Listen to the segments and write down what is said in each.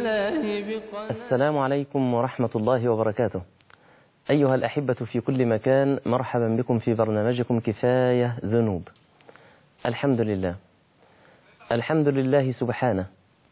السلام عليكم ورحمة الله وبركاته. أيها الأحبة في كل مكان، مرحبا بكم في برنامجكم كفاية ذنوب. الحمد لله، الحمد لله سبحانه،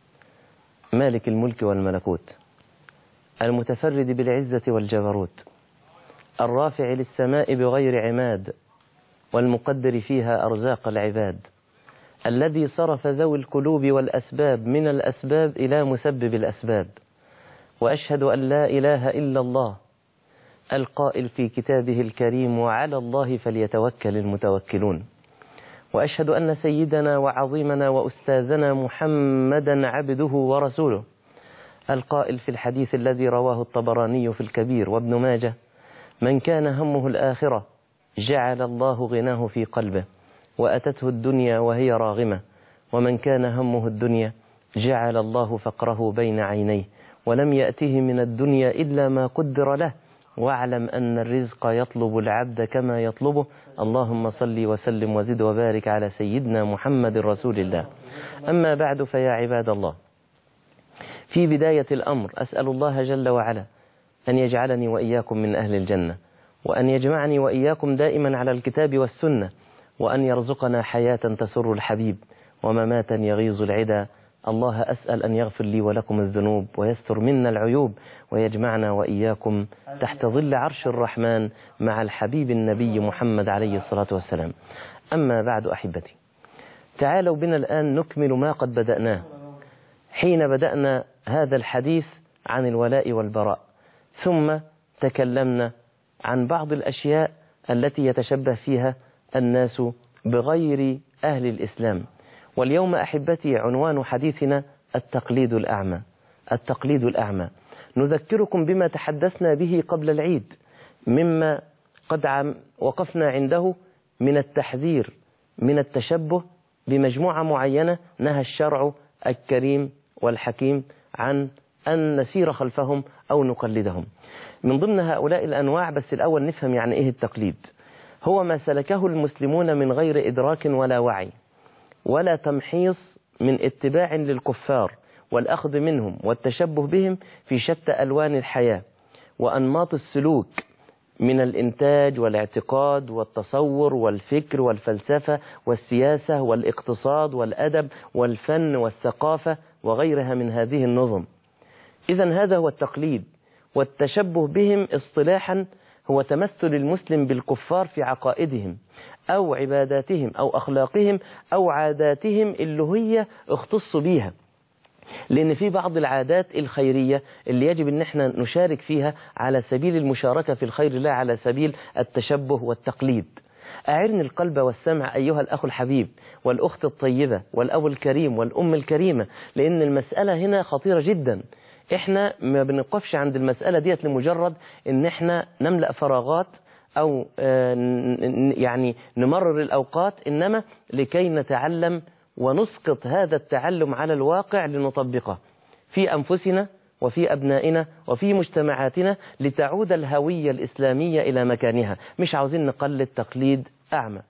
مالك الملك والملكوت، المتفرد بالعزة والجبروت، الرافع للسماء بغير عماد، والمقدر فيها أرزاق العباد، الذي صرف ذوي القلوب والأسباب من الأسباب إلى مسبب الأسباب. وأشهد أن لا إله إلا الله القائل في كتابه الكريم: وعلى الله فليتوكل المتوكلون. وأشهد أن سيدنا وعظيمنا وأستاذنا محمدا عبده ورسوله، القائل في الحديث الذي رواه الطبراني في الكبير وابن ماجه: من كان همه الآخرة جعل الله غناه في قلبه وأتته الدنيا وهي راغمة، ومن كان همه الدنيا جعل الله فقره بين عينيه ولم يأته من الدنيا إلا ما قدر له، واعلم أن الرزق يطلب العبد كما يطلبه. اللهم صل وسلم وزد وبارك على سيدنا محمد رسول الله. أما بعد، فيا عباد الله، في بداية الأمر أسأل الله جل وعلا أن يجعلني وإياكم من أهل الجنة، وأن يجمعني وإياكم دائما على الكتاب والسنة، وأن يرزقنا حياة تسر الحبيب ومماتا يغيظ العدا. الله أسأل أن يغفر لي ولكم الذنوب ويستر منا العيوب، ويجمعنا وإياكم تحت ظل عرش الرحمن مع الحبيب النبي محمد عليه الصلاة والسلام. أما بعد أحبتي، تعالوا بنا الآن نكمل ما قد بدأناه حين بدأنا هذا الحديث عن الولاء والبراء، ثم تكلمنا عن بعض الأشياء التي يتشبه فيها الناس بغير أهل الإسلام. واليوم أحبتي عنوان حديثنا التقليد الأعمى. التقليد الأعمى، نذكركم بما تحدثنا به قبل العيد مما قد وقفنا عنده من التحذير من التشبه بمجموعة معينة نهى الشرع الكريم والحكيم عن أن نسير خلفهم أو نقلدهم. من ضمن هؤلاء الأنواع، بس الأول نفهم يعني إيه التقليد، هو ما سلكه المسلمون من غير إدراك ولا وعي ولا تمحيص من اتباع للكفار والأخذ منهم والتشبه بهم في شتى ألوان الحياة وأنماط السلوك، من الإنتاج والاعتقاد والتصور والفكر والفلسفة والسياسة والاقتصاد والأدب والفن والثقافة وغيرها من هذه النظم. إذن هذا هو التقليد. والتشبه بهم اصطلاحا هو تمثل المسلم بالكفار في عقائدهم أو عباداتهم أو أخلاقهم أو عاداتهم اللي هي اختصوا بيها، لأن في بعض العادات الخيرية اللي يجب أن احنا نشارك فيها على سبيل المشاركة في الخير، لا على سبيل التشبه والتقليد. أعرني القلب والسمع أيها الأخ الحبيب والأخت الطيبة والأب الكريم والأم الكريمة، لأن المسألة هنا خطيرة جدا. احنا ما بنقفش عند المسألة ديت لمجرد ان احنا نملأ فراغات او يعني نمرر الأوقات، إنما لكي نتعلم ونسقط هذا التعلم على الواقع لنطبقه في أنفسنا وفي أبنائنا وفي مجتمعاتنا لتعود الهوية الإسلامية إلى مكانها. مش عاوزين نقلد تقليد أعمى.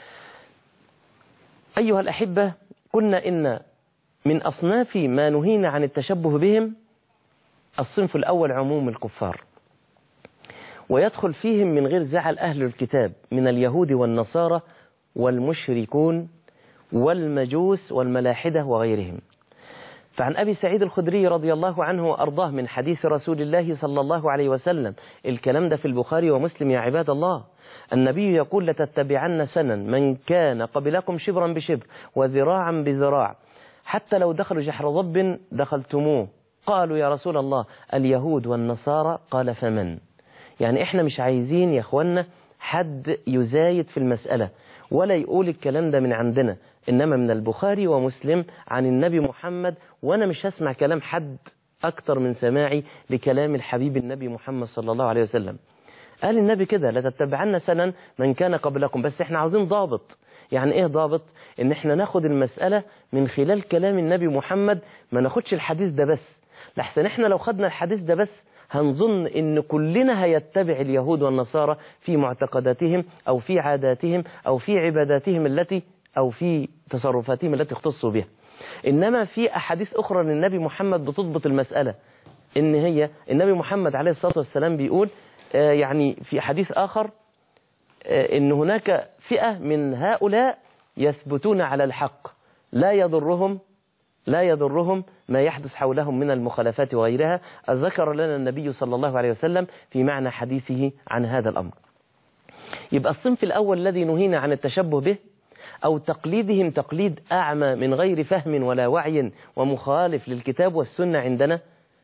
أيها الأحبة، قلنا إن من أصناف ما نهينا عن التشبه بهم الصنف الأول عموم الكفار، ويدخل فيهم من غير زعل أهل الكتاب من اليهود والنصارى والمشركون والمجوس والملاحدة وغيرهم. فعن أبي سعيد الخدري رضي الله عنه وأرضاه من حديث رسول الله صلى الله عليه وسلم، الكلام ده في البخاري ومسلم يا عباد الله، النبي يقول: لتتبعن سنن من كان قبلكم شبرا بشبر وذراعا بذراع حتى لو دخلوا جحر ضب دخلتموه. قالوا: يا رسول الله اليهود والنصارى؟ قال: فمن؟ يعني احنا مش عايزين يا اخوانا حد يزايد في المسألة ولا يقول الكلام ده من عندنا، إنما من البخاري ومسلم عن النبي محمد، وأنا مش هسمع كلام حد أكتر من سماعي لكلام الحبيب النبي محمد صلى الله عليه وسلم. قال النبي كده: لتتبعن سنن من كان قبلكم. بس احنا عاوزين ضابط. يعني ايه ضابط؟ ان احنا ناخد المسألة من خلال كلام النبي محمد، ما ناخدش الحديث ده بس، لحسن احنا لو خدنا الحديث ده بس هنظن ان كلنا هيتبع اليهود والنصارى في معتقداتهم او في عاداتهم او في عباداتهم التي او في تصرفاتهم التي اختصوا بها. إنما في أحاديث أخرى للنبي محمد بتضبط المسألة، إن هي النبي محمد عليه الصلاة والسلام بيقول يعني في حديث آخر إن هناك فئة من هؤلاء يثبتون على الحق لا يضرهم ما يحدث حولهم من المخالفات وغيرها. ذكر لنا النبي صلى الله عليه وسلم في معنى حديثه عن هذا الأمر. يبقى الصنف الأول الذي نهينا عن التشبه به أو تقليدهم تقليد أعمى من غير فهم ولا وعي ومخالف للكتاب والسنة عندنا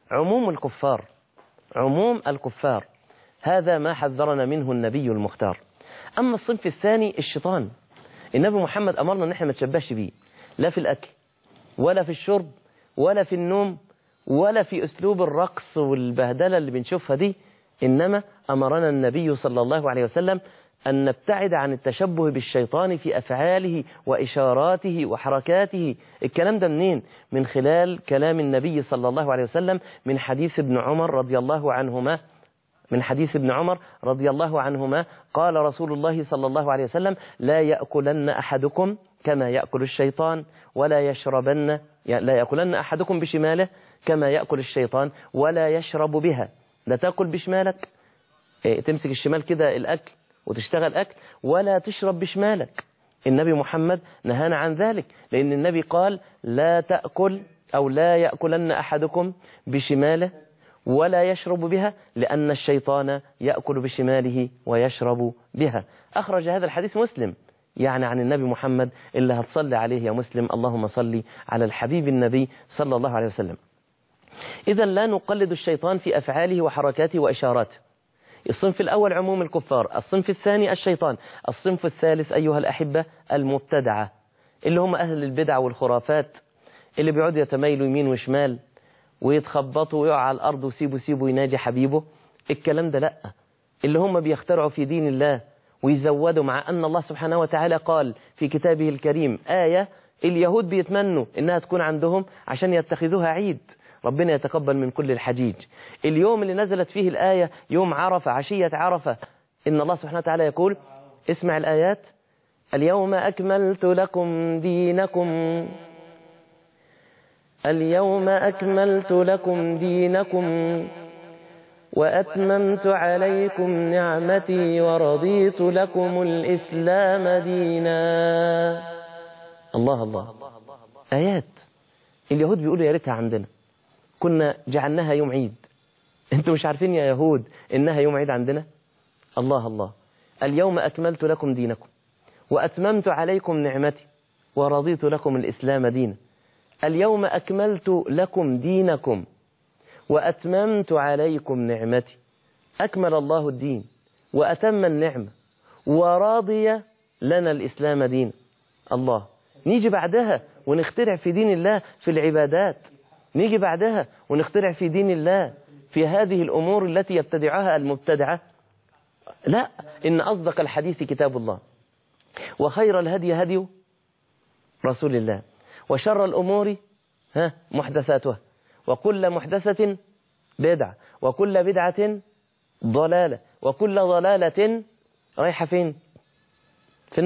عموم الكفار. هذا ما حذرنا منه النبي المختار. أما الصنف الثاني الشيطان، النبي محمد أمرنا أن احنا ما نتشبهش بيه، لا في الأكل ولا في الشرب ولا في النوم ولا في أسلوب الرقص والبهدلة اللي بنشوفها دي. إنما أمرنا النبي صلى الله عليه وسلم أن نبتعد عن التشبه بالشيطان في أفعاله وإشاراته وحركاته. الكلام ده منين؟ من خلال كلام النبي صلى الله عليه وسلم من حديث ابن عمر رضي الله عنهما قال رسول الله صلى الله عليه وسلم: لا يأكلن أحدكم كما يأكل الشيطان لا يأكلن أحدكم بشماله كما يأكل الشيطان ولا يشرب بها. لا تأكل بشمالك، تمسك الشمال كده الأكل وتشتغل أكل، ولا تشرب بشمالك. النبي محمد نهانا عن ذلك، لأن النبي قال: لا تأكل أو لا يأكلن أحدكم بشماله ولا يشرب بها، لأن الشيطان يأكل بشماله ويشرب بها. أخرج هذا الحديث مسلم، يعني عن النبي محمد اللي هتصلي عليه يا مسلم اللهم صلي على الحبيب النبي صلى الله عليه وسلم. إذا لا نقلد الشيطان في أفعاله وحركاته وإشاراته. الصنف الأول عموم الكفار، الصنف الثاني الشيطان، الصنف الثالث أيها الأحبة المبتدعة، اللي هم أهل البدع والخرافات، اللي بيقعدوا يتميلوا يمين وشمال ويتخبطوا ويقع على الأرض وسيبوا يناجي حبيبه. الكلام ده لأ، اللي هم بيخترعوا في دين الله ويزودوا، مع أن الله سبحانه وتعالى قال في كتابه الكريم آية اليهود بيتمنوا إنها تكون عندهم عشان يتخذوها عيد. ربنا يتقبل من كل الحجيج. اليوم اللي نزلت فيه الآية يوم عرفة، عشية عرفة، إن الله سبحانه وتعالى يقول، اسمع الآيات: اليوم أكملت لكم دينكم وأتممت عليكم نعمتي ورضيت لكم الإسلام دينا. الله آيات اليهود بيقولوا يا ريتها عندنا، كنا جعلناها يوم عيد. انتوا مش عارفين يا يهود إنها يوم عيد عندنا؟ الله اليوم أكملت لكم دينكم وأتممت عليكم نعمتي ورضيت لكم الإسلام دينا. اليوم أكملت لكم دينكم وأتممت عليكم نعمتي. أكمل الله الدين وأتم النعمة ورضي لنا الإسلام دين. الله، نيجي بعدها ونخترع في دين الله في العبادات، نيجي بعدها ونخترع في دين الله في هذه الأمور التي يبتدعها المبتدعة؟ لا، إن أصدق الحديث كتاب الله، وخير الهدي هدي رسول الله، وشر الأمور محدثاتها، وكل محدثة بدعة، وكل بدعة ضلالة، وكل ضلالة رايحة فين؟ في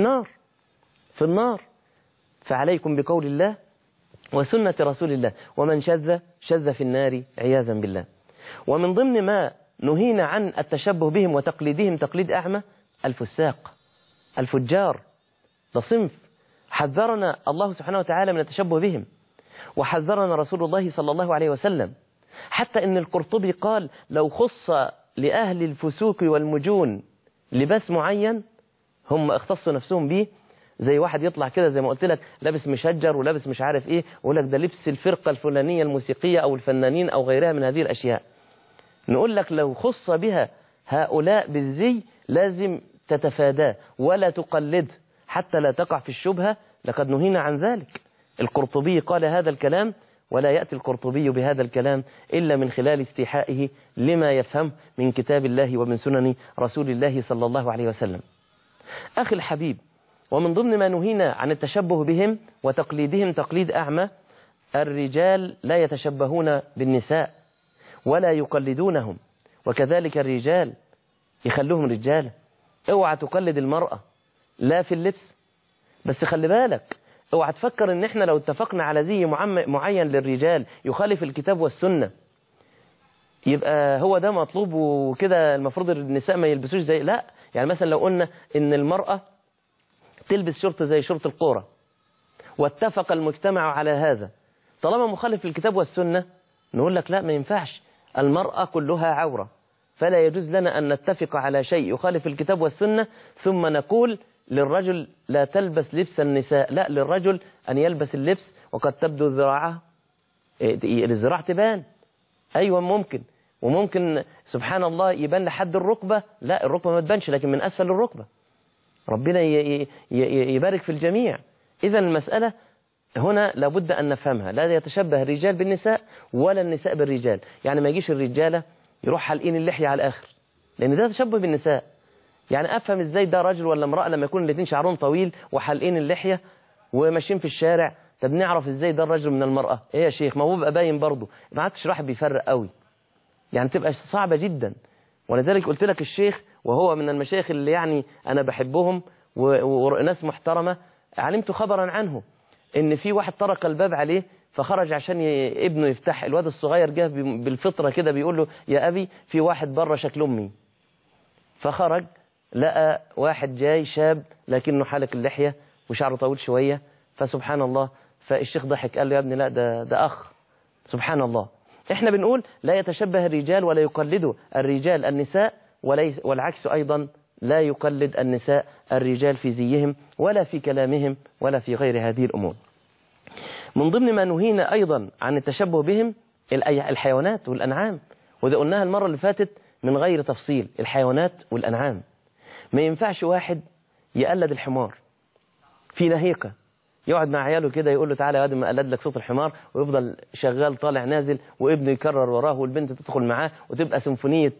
النار. فعليكم بقول الله وسنة رسول الله، ومن شذ في النار عياذا بالله. ومن ضمن ما نهينا عن التشبه بهم وتقليدهم تقليد أعمى الفساق الفجار. ده صنف حذرنا الله سبحانه وتعالى من التشبه بهم، وحذرنا رسول الله صلى الله عليه وسلم، حتى إن القرطبي قال: لو خص لأهل الفسوق والمجون لباس معين هم اختصوا نفسهم به، زي واحد يطلع كده زي ما قلت لك لابس مشجر ولابس مش عارف ايه، ويقول لك ده لبس الفرقة الفلانية الموسيقية أو الفنانين أو غيرها من هذه الأشياء. نقول لك لو خص بها هؤلاء بالزي لازم تتفاداه ولا تقلده حتى لا تقع في الشبهة، لقد نهينا عن ذلك. القرطبي قال هذا الكلام، ولا يأتي القرطبي بهذا الكلام إلا من خلال استيحائه لما يفهم من كتاب الله ومن سنن رسول الله صلى الله عليه وسلم. أخي الحبيب، ومن ضمن ما نهينا عن التشبه بهم وتقليدهم تقليد أعمى، الرجال لا يتشبهون بالنساء ولا يقلدونهم، وكذلك الرجال يخلوهم رجال. اوعى تقلد المرأة لا في اللبس، بس خلي بالك اوعى تفكر ان احنا لو اتفقنا على زي معين للرجال يخالف الكتاب والسنة يبقى هو ده مطلوب وكده المفروض النساء ما يلبسوش زي. لا، يعني مثلا لو قلنا ان المرأة تلبس شرط زي شرط القورة واتفق المجتمع على هذا، طالما مخالف للكتاب والسنة نقول لك لا، ما ينفعش، المرأة كلها عورة، فلا يجوز لنا أن نتفق على شيء يخالف الكتاب والسنة ثم نقول للرجل لا تلبس لبس النساء. لا، للرجل أن يلبس اللبس وقد تبدو ذراعه، الذراع تبان، أيوة ممكن، وممكن سبحان الله يبان لحد الركبة، لا الركبة ما تبانش لكن من أسفل الركبة، ربنا يبارك في الجميع. إذا المسألة هنا لابد أن نفهمها، لا يتشبه الرجال بالنساء ولا النساء بالرجال. يعني ما يجيش الرجالة يروح حلقين اللحية على الآخر، لأن ده تشبه بالنساء. يعني أفهم إزاي ده رجل ولا امرأة لما يكون الاثنين شعرهم طويل وحلقين اللحية وماشيين في الشارع؟ طب نعرف إزاي ده الرجل من المرأة؟ إيه يا شيخ، ما هو بيبقى باين برضه، ما عادش راح بيفرق قوي، يعني تبقى صعبة جدا. ولذلك قلت لك الشيخ وهو من المشايخ اللي يعني أنا بحبهم وناس محترمة، علمت خبرا عنه إن في واحد طرق الباب عليه فخرج عشان ابنه يفتح، الواد الصغير جه بالفطرة كده بيقول له يا أبي في واحد بره شكل أمي، فخرج لقى واحد جاي شاب لكنه حالق اللحية وشعره طويل شوية، فسبحان الله، فالشيخ ضحك قال له يا ابني لا ده أخ. سبحان الله. احنا بنقول لا يتشبه الرجال ولا يقلدوا الرجال النساء، والعكس أيضا لا يقلد النساء الرجال في زيهم ولا في كلامهم ولا في غير هذه الأمور. من ضمن ما نهينا أيضا عن التشبه بهم الحيوانات والأنعام، وده قلناها المرة اللي فاتت من غير تفصيل. الحيوانات والأنعام ما ينفعش واحد يقلد الحمار في نهيقة، يقعد مع عياله كده يقول له تعالى يا واد ما اقلد لك صوت الحمار، ويفضل شغال طالع نازل وابنه يكرر وراه والبنت تدخل معاه وتبقى سيمفونية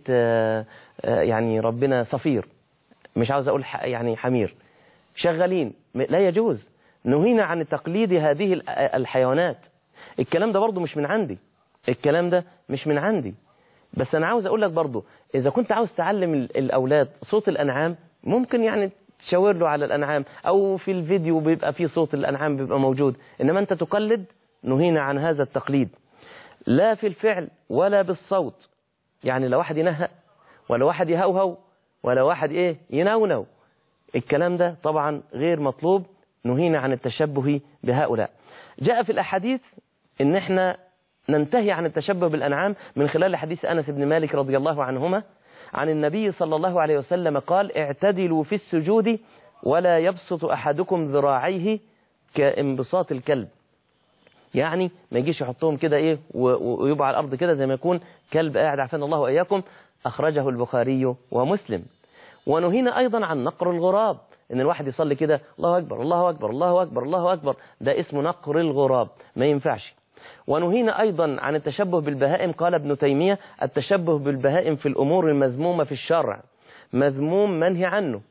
يعني ربنا صفير، مش عاوز اقول يعني حمير، شغالين. لا يجوز، نهينا عن تقليد هذه الحيوانات. الكلام ده برضو مش من عندي، الكلام ده مش من عندي، بس انا عاوز اقول لك برضو اذا كنت عاوز تعلم الاولاد صوت الانعام ممكن يعني تشاور له على الأنعام، أو في الفيديو بيبقى فيه صوت الأنعام بيبقى موجود، إنما أنت تقلد، نهينا عن هذا التقليد، لا في الفعل ولا بالصوت. يعني لو واحد ينهق ولا واحد يهوهو ولا واحد ينونو، الكلام ده طبعا غير مطلوب، نهينا عن التشبه بهؤلاء. جاء في الأحاديث إن احنا ننتهي عن التشبه بالأنعام من خلال حديث أنس بن مالك رضي الله عنهما عن النبي صلى الله عليه وسلم قال اعتدلوا في السجود ولا يبسط أحدكم ذراعيه كانبساط الكلب، يعني ما يجيش يحطهم كده ويبقى على الأرض كده زي ما يكون كلب قاعد، عافانا الله وإياكم. أخرجه البخاري ومسلم. ونهينا أيضا عن نقر الغراب، إن الواحد يصلي كده الله أكبر الله أكبر الله أكبر الله أكبر، ده اسمه نقر الغراب، ما ينفعش. ونهينا أيضا عن التشبه بالبهائم. قال ابن تيمية التشبه بالبهائم في الأمور المذمومة في الشرع مذموم منهي عنه،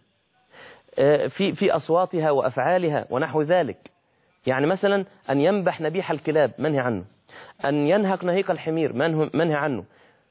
في أصواتها وأفعالها ونحو ذلك. يعني مثلا أن ينبح نبيح الكلاب منهي عنه، أن ينهق نهيق الحمير منهي عنه،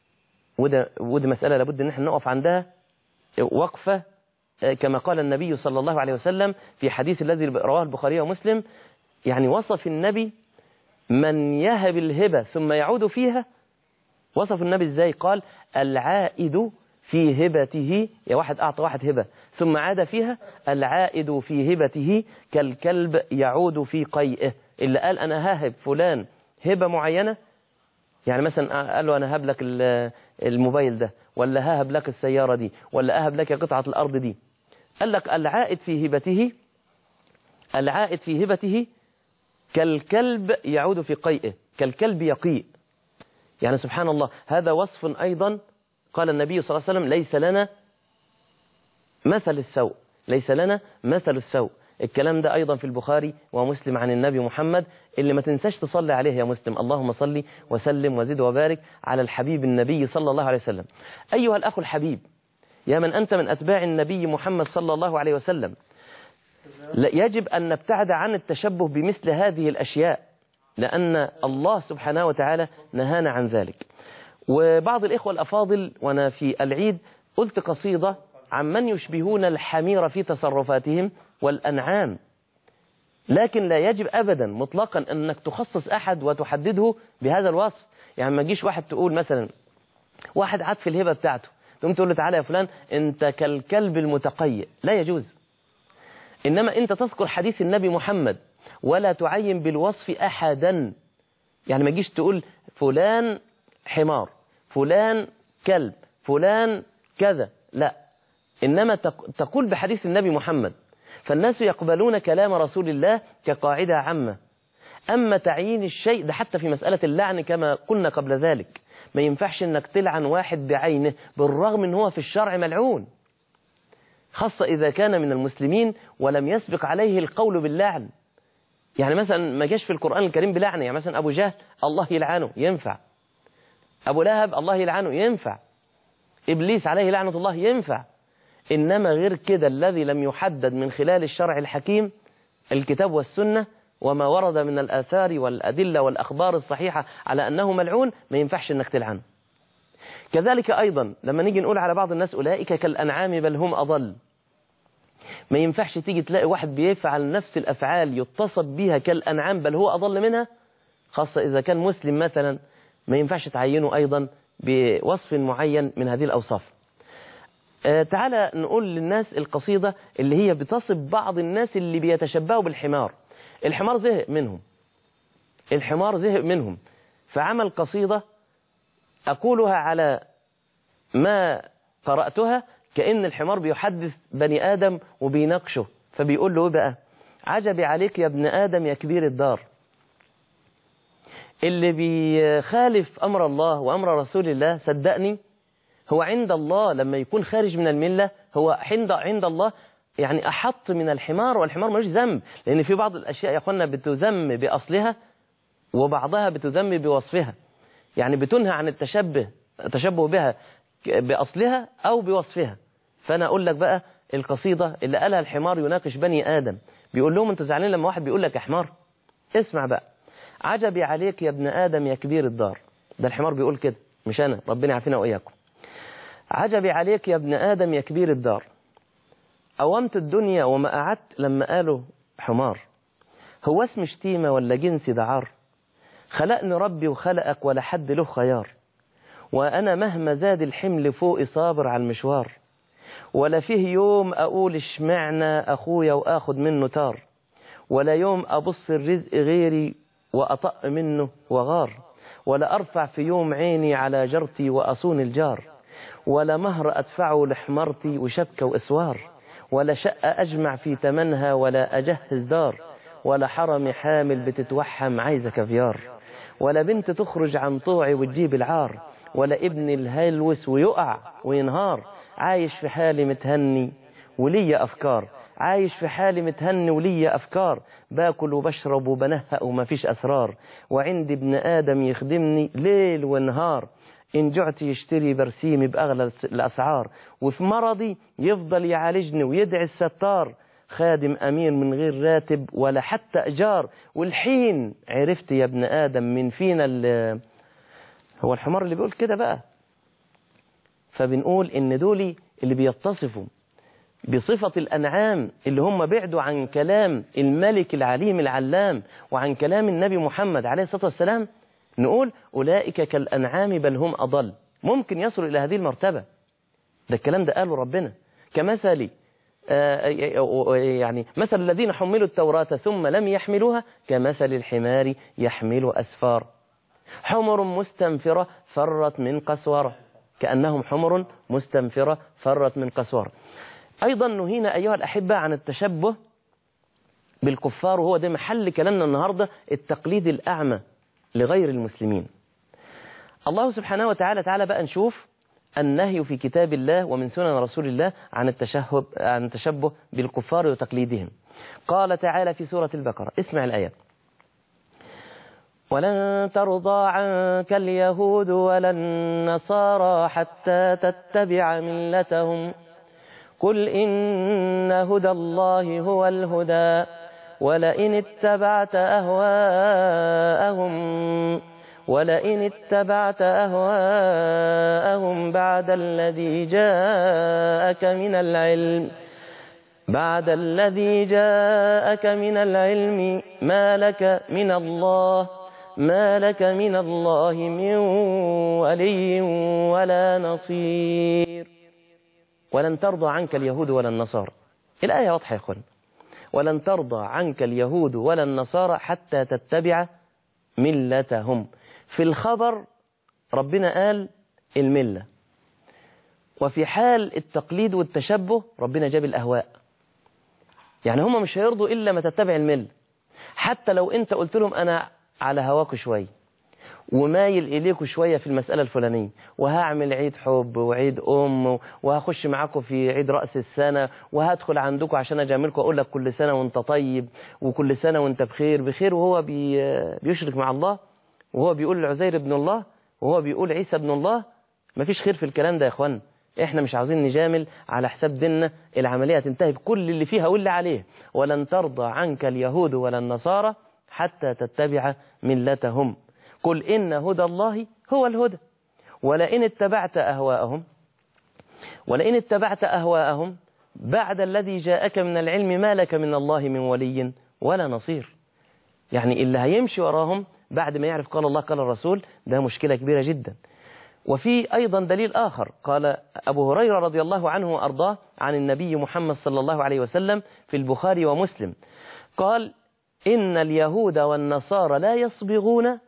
وده مسألة لابد أن احنا نقف عندها وقفة، كما قال النبي صلى الله عليه وسلم في حديث الذي رواه البخاري ومسلم، يعني وصف النبي من يهب الهبة ثم يعود فيها، وصف النبي ازاي؟ قال العائد في هبته، يا واحد أعطى واحد هبة ثم عاد فيها، العائد في هبته كالكلب يعود في قيئه. اللي قال أنا هاهب فلان هبة معينة، يعني مثلا قال له أنا هاب لك الموبايل ده، ولا هاهب لك السيارة دي، ولا أهب لك قطعة الأرض دي، قال لك العائد في هبته، العائد في هبته كالكلب يعود في قيئه، كالكلب يقيء. يعني سبحان الله، هذا وصف أيضا قال النبي صلى الله عليه وسلم ليس لنا مثل السوء، ليس لنا مثل السوء. الكلام ده أيضا في البخاري ومسلم عن النبي محمد، اللي ما تنساش تصلي عليه يا مسلم، اللهم صل وسلم وزد وبارك على الحبيب النبي صلى الله عليه وسلم. أيها الأخ الحبيب، يا من أنت من أتباع النبي محمد صلى الله عليه وسلم، يجب أن نبتعد عن التشبه بمثل هذه الأشياء، لأن الله سبحانه وتعالى نهانا عن ذلك. وبعض الإخوة الأفاضل وأنا في العيد قلت قصيدة عن من يشبهون الحمير في تصرفاتهم والأنعام، لكن لا يجب أبدا مطلقا أنك تخصص أحد وتحدده بهذا الوصف. يعني ما تجيش واحد تقول مثلا واحد عاد في الهبة بتاعته تقوم تقول له تعالى يا فلان أنت كالكلب المتقيء، لا يجوز. إنما أنت تذكر حديث النبي محمد ولا تعين بالوصف أحدا. يعني ما تجيش تقول فلان حمار، فلان كلب، فلان كذا، لا، إنما تقول بحديث النبي محمد. فالناس يقبلون كلام رسول الله كقاعدة عامة. أما تعيين الشيء ده حتى في مسألة اللعن كما قلنا قبل ذلك، ما ينفعش أنك تلعن واحد بعينه بالرغم أنه هو في الشرع ملعون، خاصة إذا كان من المسلمين ولم يسبق عليه القول باللعن. يعني مثلا ما جاش في القرآن الكريم بلعنة، يعني مثلا أبو جهل الله يلعنه ينفع، أبو لهب الله يلعنه ينفع، إبليس عليه لعنة الله ينفع. إنما غير كده الذي لم يحدد من خلال الشرع الحكيم الكتاب والسنة وما ورد من الآثار والأدلة والأخبار الصحيحة على أنه ملعون ما ينفعش أنك تلعنه. كذلك أيضا لما نيجي نقول على بعض الناس أولئك كالأنعام بل هم أضل، ما ينفعش تيجي تلاقي واحد بيفعل نفس الأفعال يتصف بها كالأنعام بل هو أضل منها، خاصة إذا كان مسلم مثلا، ما ينفعش تعينه أيضا بوصف معين من هذه الأوصاف. تعالى نقول للناس القصيدة اللي هي بتصف بعض الناس اللي بيتشبهوا بالحمار. الحمار زهق منهم، الحمار زهق منهم، فعمل قصيدة أقولها على ما قرأتها كأن الحمار بيحدث بني آدم وبيناقشه، فبيقول له بقى عجبي عليك يا ابن آدم يا كبير الدار. اللي بيخالف أمر الله وأمر رسول الله صدقني هو عند الله لما يكون خارج من الملة هو عند الله يعني أحط من الحمار، والحمار ملوش ذنب، لأن في بعض الأشياء يا أخوانا بتذم بأصلها وبعضها بتذم بوصفها، يعني بتنهى عن التشبه بها بأصلها أو بوصفها. فأنا أقول لك بقى القصيدة اللي قالها الحمار يناقش بني آدم، بيقول لهم أنتوا زعلانين لما واحد بيقول لك يا حمار؟ اسمع بقى، عجبي عليك يا ابن آدم يا كبير الدار. ده الحمار بيقول كده مش أنا، ربنا يعافينا وإياكم. عجبي عليك يا ابن آدم يا كبير الدار، قومت الدنيا وما قعدت لما قالوا حمار، هو اسم شتيمة ولا جنسي دعار؟ خلقني ربي وخلقك ولا حد له خيار، وأنا مهما زاد الحمل فوقي صابر على المشوار، ولا فيه يوم أقول اشمعنا أخويا وآخد منه تار، ولا يوم أبص الرزق غيري وأطأ منه وغار، ولا أرفع في يوم عيني على جرتي وأصون الجار، ولا مهر أدفعه لحمرتي وشبكة وإسوار، ولا شقة أجمع في تمنها ولا أجهز دار، ولا حرم حامل بتتوحم عايزة كافيار، ولا بنت تخرج عن طوعي وتجيب العار، ولا ابن الهلوس ويقع وينهار، عايش في حالي متهني ولي أفكار، عايش في حالي متهني ولي أفكار، باكل وبشرب وبنهق وما فيش أسرار، وعندي ابن آدم يخدمني ليل ونهار، إن جعت يشتري برسيمي بأغلى الأسعار، وفي مرضي يفضل يعالجني ويدعي الستار، خادم أمين من غير راتب ولا حتى أجار، والحين عرفت يا ابن آدم من فينا هو الحمار اللي بيقول كده بقى. فبنقول إن دول اللي بيتصفوا بصفة الأنعام اللي هم بعدوا عن كلام الملك العليم العلام وعن كلام النبي محمد عليه الصلاة والسلام، نقول أولئك كالأنعام بل هم أضل. ممكن يصل إلى هذه المرتبة، ده الكلام ده قاله ربنا، كمثل يعني مثل الذين حملوا التوراة ثم لم يحملوها كمثل الحمار يحمل أسفار، حمر مستنفرة فرت من قسورة، كأنهم حمر مستنفرة فرت من قسورة. أيضا نهينا أيها الأحبة عن التشبه بالكفار، وهو ده محل كلامنا النهاردة، التقليد الأعمى لغير المسلمين. الله سبحانه وتعالى تعالى بقى نشوف النهي في كتاب الله ومن سنن رسول الله عن التشبه بالكفار وتقليدهم. قال تعالى في سورة البقرة، اسمع الآيات: ولن ترضى عنك اليهود ولا النصارى حتى تتبع ملتهم قل إن هدى الله هو الهدى ولئن اتبعت أهواءهم بعد الذي جاءك من العلم بعد الذي جاءك من العلم ما لك من الله من ولي ولا نصير. ولن ترضى عنك اليهود ولا النصارى. الآية واضحة يا أخوان. ولن ترضى عنك اليهود ولا النصارى حتى تتبع ملتهم. في الخبر ربنا قال الملة، وفي حال التقليد والتشبه ربنا جاب الأهواء. يعني هم مش هيرضوا إلا ما تتبع الملة. حتى لو أنت قلت لهم أنا على هواكوا شوية ومايل إليكوا شوية في المسألة الفلانية، وهعمل عيد حب وعيد وهخش معاكم في عيد رأس السنة، وهدخل عندكم عشان أجاملكم وأقول لك كل سنة وأنت طيب وكل سنة وأنت بخير، وهو بيشرك مع الله، وهو بيقول العزير ابن الله، وهو بيقول عيسى ابن الله. مفيش خير في الكلام ده يا إخوان. إحنا مش عاوزين نجامل على حساب ديننا. العملية تنتهي بكل اللي فيها واللي عليه. ولن ترضى عنك اليهود ولا النصارى حتى تتبع ملتهم. قل إن هدى الله هو الهدى ولئن اتبعت أهواءهم بعد الذي جاءك من العلم ما لك من الله من ولي ولا نصير. يعني اللي هيمشي وراهم بعد ما يعرف قال الله قال الرسول ده مشكلة كبيرة جدا. وفي أيضا دليل آخر، قال أبو هريرة رضي الله عنه وأرضاه عن النبي محمد صلى الله عليه وسلم في البخاري ومسلم، قال إن اليهود والنصارى لا يصبغون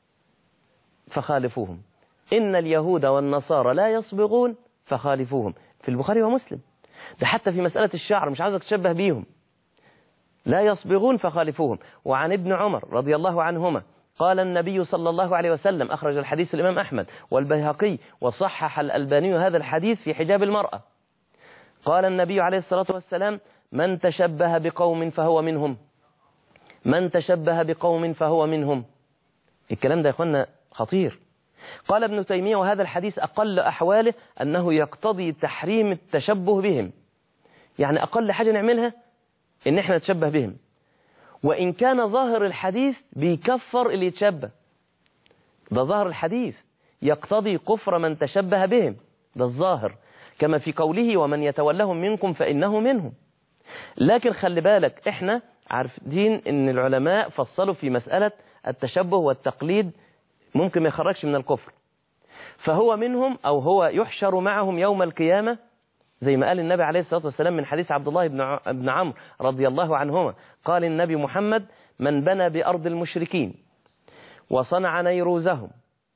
فخالفوهم. إن اليهود والنصارى لا يصبغون فخالفوهم، في البخاري ومسلم. ده حتى في مسألة الشعر مش عايزك تشبه بيهم. لا يصبغون فخالفوهم. وعن ابن عمر رضي الله عنهما قال النبي صلى الله عليه وسلم، أخرج الحديث الإمام أحمد والبيهقي وصحح الألباني هذا الحديث في حجاب المرأة. قال النبي عليه الصلاة والسلام من تشبه بقوم فهو منهم. من تشبه بقوم فهو منهم. الكلام ده يا أخوانا خطير. قال ابن تيمية وهذا الحديث أقل أحواله أنه يقتضي تحريم التشبه بهم. يعني أقل حاجة نعملها إن إحنا نتشبه بهم، وإن كان ظاهر الحديث بيكفر اللي يتشبه. ده ظاهر الحديث يقتضي كفر من تشبه بهم، ده الظاهر، كما في قوله ومن يتولهم منكم فإنه منهم. لكن خلي بالك إحنا عارفين إن العلماء فصلوا في مسألة التشبه والتقليد ممكن ما يخرجش من الكفر، فهو منهم أو هو يحشر معهم يوم القيامة، زي ما قال النبي عليه الصلاة والسلام من حديث عبد الله بن عمرو رضي الله عنهما. قال النبي محمد من بنى بأرض المشركين وصنع نيروزهم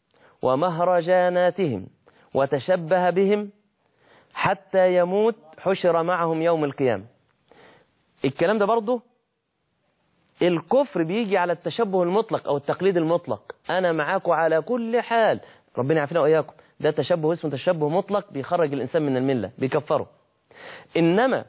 ومهرجاناتهم وتشبه بهم حتى يموت حشر معهم يوم القيامة. الكلام ده برضه الكفر بيجي على التشبه المطلق أو التقليد المطلق. أنا معاكم على كل حال، ربنا يعافينا وإياكم. ده تشبه اسمه تشبه مطلق بيخرج الإنسان من الملة، بيكفره. إنما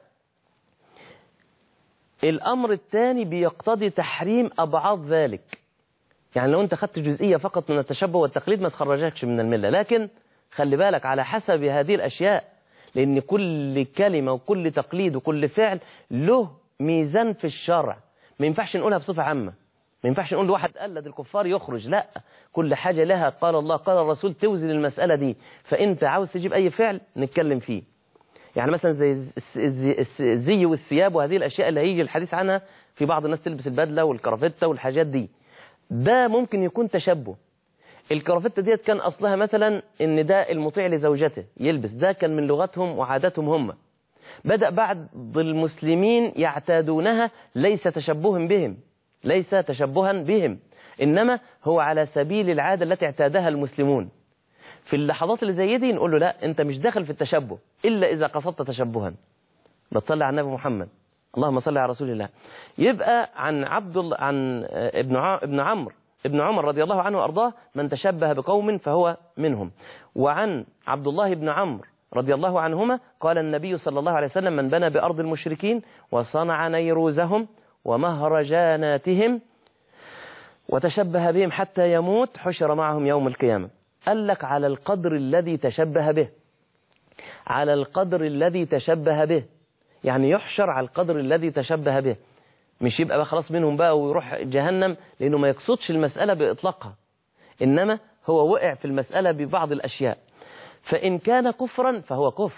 الأمر الثاني بيقتضي تحريم أبعاد ذلك. يعني لو أنت خدت جزئية فقط من التشبه والتقليد ما تخرجكش من الملة، لكن خلي بالك على حسب هذه الأشياء، لأن كل كلمة وكل تقليد وكل فعل له ميزان في الشرع. ما ينفعش نقولها بصفة عامة. ما ينفعش نقول واحد قلد الكفار يخرج، لا، كل حاجة لها قال الله قال الرسول توزن المسألة دي. فأنت عاوز تجيب أي فعل نتكلم فيه. يعني مثلا زي الزي والثياب وهذه الأشياء اللي هيجي الحديث عنها، في بعض الناس تلبس البدلة والكرافتة والحاجات دي، ده ممكن يكون تشبه. الكرافتة ديت كان أصلها مثلا إن ده المطيع لزوجته يلبس، ده كان من لغتهم وعاداتهم هم. بدأ بعض المسلمين يعتادونها، ليس تشبها بهم، ليس تشبها بهم، إنما هو على سبيل العادة التي اعتادها المسلمون. في اللحظات اللي زي دي نقول له لا، أنت مش داخل في التشبه إلا إذا قصدت تشبها. بتصلي على النبي محمد، اللهم صل على رسول الله. يبقى عن ابن عمر رضي الله عنه وأرضاه من تشبه بقوم فهو منهم. وعن عبد الله بن عمرو رضي الله عنهما قال النبي صلى الله عليه وسلم من بنى بأرض المشركين وصنع نيروزهم ومهرجاناتهم وتشبه بهم حتى يموت حشر معهم يوم القيامة. قال لك على القدر الذي تشبه به، على القدر الذي تشبه به، يعني يحشر على القدر الذي تشبه به، مش يبقى بقى خلاص منهم بقى ويروح جهنم، لأنه ما يقصدش المسألة بإطلاقها، إنما هو وقع في المسألة ببعض الأشياء. فإن كان كفرا فهو كفر،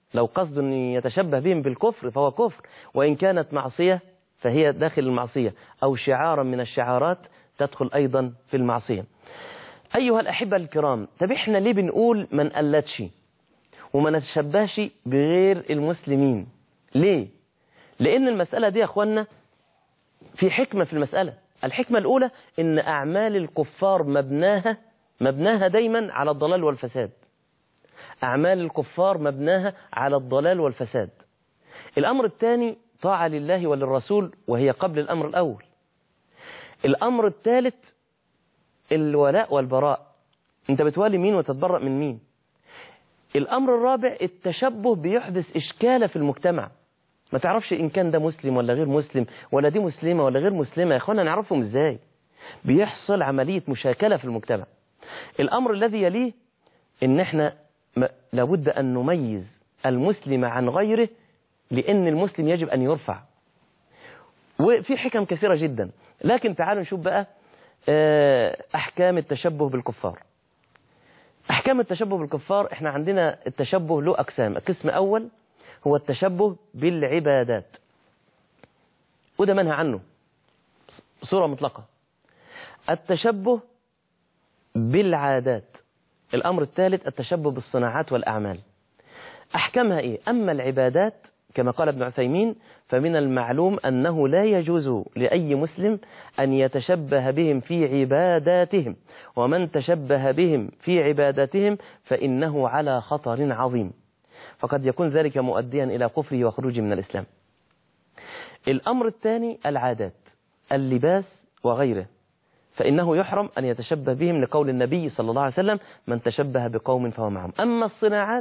لو قصد أن يتشبه بهم بالكفر فهو كفر، وإن كانت معصية فهي داخل المعصية، أو شعارا من الشعارات تدخل أيضا في المعصية. أيها الأحبة الكرام، طب إحنا ليه بنقول ما نقلدش وما نتشبهش بغير المسلمين؟ ليه؟ لأن المسألة دي يا أخوانا في حكمة في المسألة. الحكمة الأولى إن أعمال الكفار مبناها دايما على الضلال والفساد. أعمال الكفار مبناها على الضلال والفساد. الأمر الثاني طاعة لله وللرسول، وهي قبل الأمر الأول. الأمر الثالث الولاء والبراء، أنت بتوالي مين وتتبرأ من مين. الأمر الرابع التشبه بيحدث إشكالة في المجتمع، ما تعرفش إن كان ده مسلم ولا غير مسلم، ولا دي مسلمة ولا غير مسلمة. يا أخوانا نعرفهم إزاي؟ بيحصل عملية مشاكلة في المجتمع. الأمر الذي يليه إن إحنا لابد أن نميز المسلم عن غيره، لأن المسلم يجب أن يرفع. وفي حكم كثيرة جدا، لكن تعالوا نشوف بقى أحكام التشبه بالكفار. أحكام التشبه بالكفار، إحنا عندنا التشبه له أقسام. القسم الأول هو التشبه بالعبادات، وده منهى عنه بصورة مطلقة. التشبه بالعادات. الأمر الثالث التشبه بالصناعات والأعمال. أحكامها إيه؟ أما العبادات كما قال ابن عثيمين فمن المعلوم أنه لا يجوز لأي مسلم أن يتشبه بهم في عباداتهم، ومن تشبه بهم في عباداتهم فإنه على خطر عظيم، فقد يكون ذلك مؤديا إلى كفره وخروجه من الإسلام. الأمر الثاني العادات، اللباس وغيره، فإنه يحرم أن يتشبه بهم لقول النبي صلى الله عليه وسلم من تشبه بقوم فهو معهم. أما الصناعات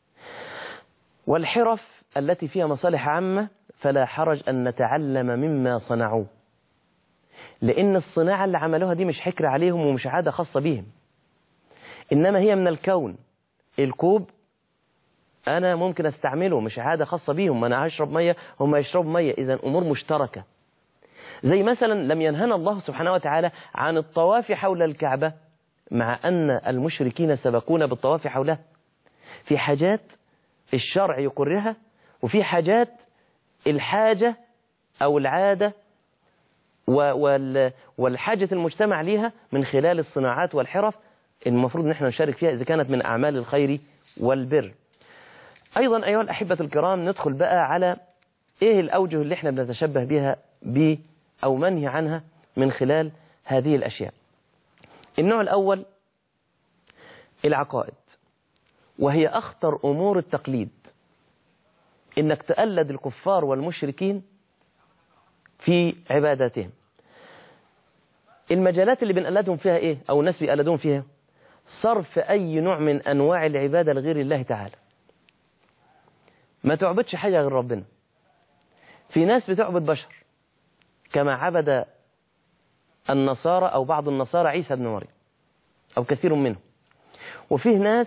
والحرف التي فيها مصالح عامة فلا حرج أن نتعلم مما صنعوه، لأن الصناعة اللي عملوها دي مش حكر عليهم ومش عادة خاصة بهم، إنما هي من الكون. الكوب أنا ممكن أستعمله، مش عادة خاصة بيهم، أنا هشرب مية هم يشربوا مية، إذن أمور مشتركة. زي مثلا لم ينهنا الله سبحانه وتعالى عن الطواف حول الكعبة، مع أن المشركين سبقونا بالطواف حولها. في حاجات الشرع يقرها، وفي حاجات الحاجة أو العادة والحاجة المجتمع ليها من خلال الصناعات والحرف المفروض نحن نشارك فيها إذا كانت من أعمال الخير والبر. أيضا أيها الأحبة الكرام ندخل بقى على إيه الأوجه اللي احنا بنتشبه بها أو منهي عنها من خلال هذه الأشياء. النوع الأول العقائد، وهي أخطر أمور التقليد، إنك تقلد الكفار والمشركين في عباداتهم. المجالات اللي بنقلدهم فيها إيه أو الناس بيقلدون فيها؟ صرف أي نوع من أنواع العبادة لغير الله تعالى. ما تعبدش حاجة غير ربنا. في ناس بتعبد بشر كما عبد النصارى أو بعض النصارى عيسى بن مريم أو كثير منهم. وفيه ناس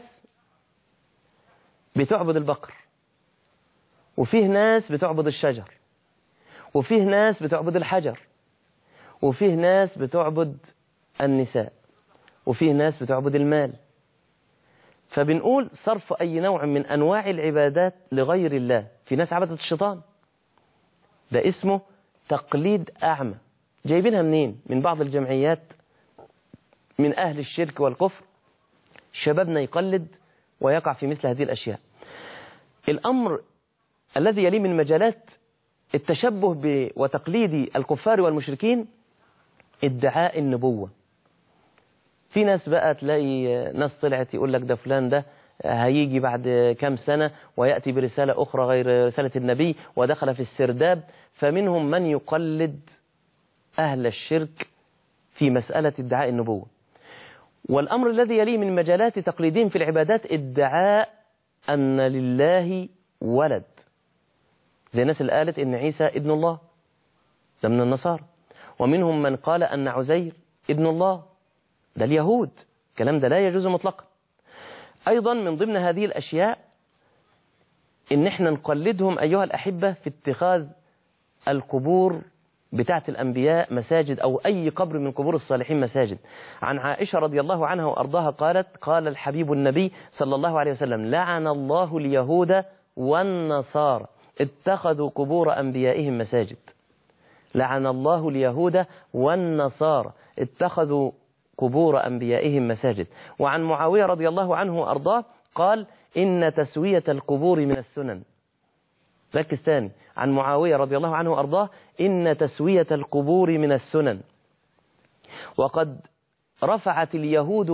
بتعبد البقر، وفيه ناس بتعبد الشجر، وفيه ناس بتعبد الحجر، وفيه ناس بتعبد النساء، وفيه ناس بتعبد المال. فبنقول صرف أي نوع من أنواع العبادات لغير الله. في ناس عبدت الشيطان، ده اسمه تقليد أعمى. جايبينها منين؟ من بعض الجمعيات من أهل الشرك والكفر، شبابنا يقلد ويقع في مثل هذه الأشياء. الأمر الذي يلي من مجالات التشبه وتقليد الكفار والمشركين ادعاء النبوة. في ناس بقى تلاقي ناس طلعت يقول لك ده فلان ده هيجي بعد كام سنة ويأتي برسالة أخرى غير رسالة النبي، ودخل في السرداب. فمنهم من يقلد أهل الشرك في مسألة ادعاء النبوة. والأمر الذي يليه من مجالات تقليدهم في العبادات ادعاء أن لله ولد، زي الناس اللي قالت إن عيسى ابن الله، ده من النصارى. ومنهم من قال أن عزير ابن الله، ده اليهود. الكلام ده لا يجوز مطلقا. أيضا من ضمن هذه الأشياء إن احنا نقلدهم أيها الأحبة في اتخاذ القبور بتاعت الأنبياء مساجد، أو أي قبر من قبور الصالحين مساجد. عن عائشة رضي الله عنها وأرضاها قالت: قال الحبيب النبي صلى الله عليه وسلم: لعن الله اليهود والنصارى اتخذوا قبور أنبيائهم مساجد. لعن الله اليهود والنصارى اتخذوا قبور أنبيائهم مساجد. وعن معاوية رضي الله عنه وأرضاه قال إن تسوية القبور من السنن. ركز تاني، عن معاوية رضي الله عنه وأرضاه إن تسوية القبور من السنن، وقد رفعت اليهود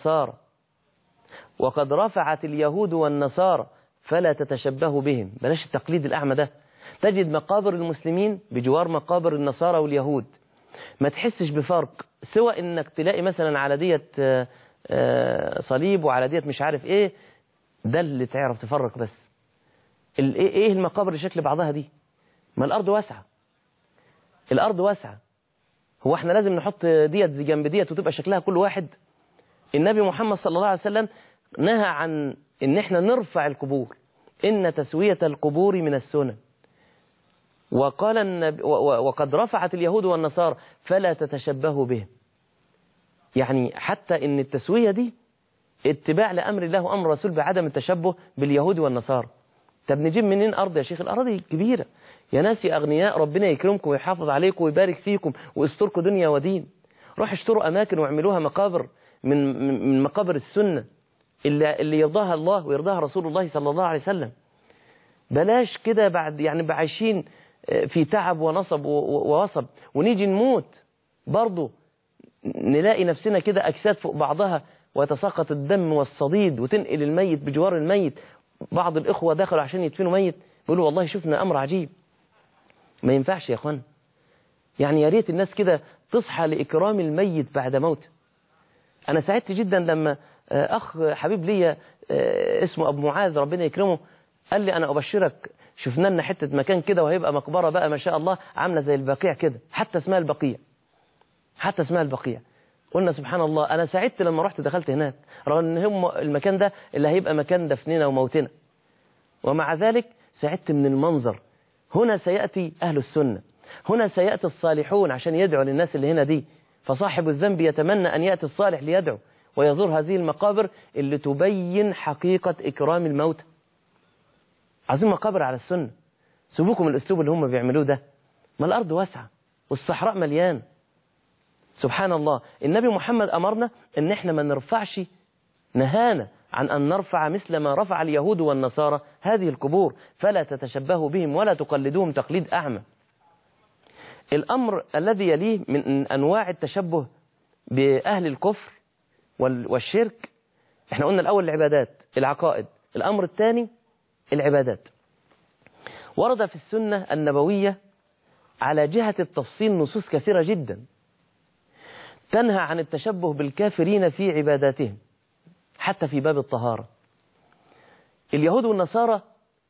والنصارى فلا تتشبهوا بهم. بلاش التقليد الأعمى ده. تجد مقابر المسلمين بجوار مقابر النصارى واليهود، ما تحسش بفرق، سوى انك تلاقي مثلا على ديت صليب وعلى ديت مش عارف ايه، ده اللي تعرف تفرق. بس ايه المقابر اللي شكل بعضها دي؟ ما الارض واسعة، الارض واسعة. هو احنا لازم نحط ديت زي جنب ديت وتبقى شكلها كل واحد؟ النبي محمد صلى الله عليه وسلم نهى عن ان احنا نرفع القبور، ان تسوية القبور من السنن. وقال النبي وقد رفعت اليهود والنصارى فلا تتشبهوا بهم. يعني حتى ان التسوية دي اتباع لأمر الله وأمر رسول بعدم التشبه باليهود والنصارى. طب نجيب منين أرض يا شيخ؟ الأراضي كبيرة يا ناس يا أغنياء، ربنا يكرمكم ويحافظ عليكم ويبارك فيكم ويستركم دنيا ودين. روح اشتروا أماكن واعملوها مقابر من مقابر السنة اللي يرضاها الله ويرضاها رسول الله صلى الله عليه وسلم. بلاش كده بعد يعني عايشين في تعب ونصب ووصب، ونيجي نموت برضه نلاقي نفسنا كده أجساد فوق بعضها ويتساقط الدم والصديد وتنقل الميت بجوار الميت. بعض الإخوة دخلوا عشان يدفنوا ميت بيقولوا والله شفنا أمر عجيب. ما ينفعش يا أخوان. يعني يا ريت الناس كده تصحى لإكرام الميت بعد موته. أنا سعدت جدا لما أخ حبيب لي اسمه أبو معاذ ربنا يكرمه قال لي أنا أبشرك شفنا لنا حتة مكان كده وهيبقى مقبرة بقى ما شاء الله عاملة زي البقيع كده، حتى اسمها البقيع. قلنا سبحان الله. أنا سعدت لما رحت دخلت هناك رغم أن هم المكان ده اللي هيبقى مكان دفننا وموتنا، ومع ذلك سعدت من المنظر. هنا سيأتي أهل السنة، هنا سيأتي الصالحون عشان يدعوا للناس اللي هنا دي. فصاحب الذنب يتمنى أن يأتي الصالح ليدعو ويزور هذه المقابر اللي تبين حقيقة إكرام الموت. عايزين مقابر على السنة. سيبوكم الأسلوب اللي هم بيعملوه ده. ما الأرض واسعة والصحراء مليان. سبحان الله. النبي محمد أمرنا أن احنا ما نرفعش، نهانا عن أن نرفع مثل ما رفع اليهود والنصارى هذه القبور. فلا تتشبهوا بهم ولا تقلدوهم تقليد أعمى. الأمر الذي يليه من أنواع التشبه بأهل الكفر والشرك، احنا قلنا الأول العبادات العقائد، الأمر الثاني العبادات. ورد في السنة النبوية على جهة التفصيل نصوص كثيرة جدا تنهى عن التشبه بالكافرين في عباداتهم، حتى في باب الطهارة. اليهود والنصارى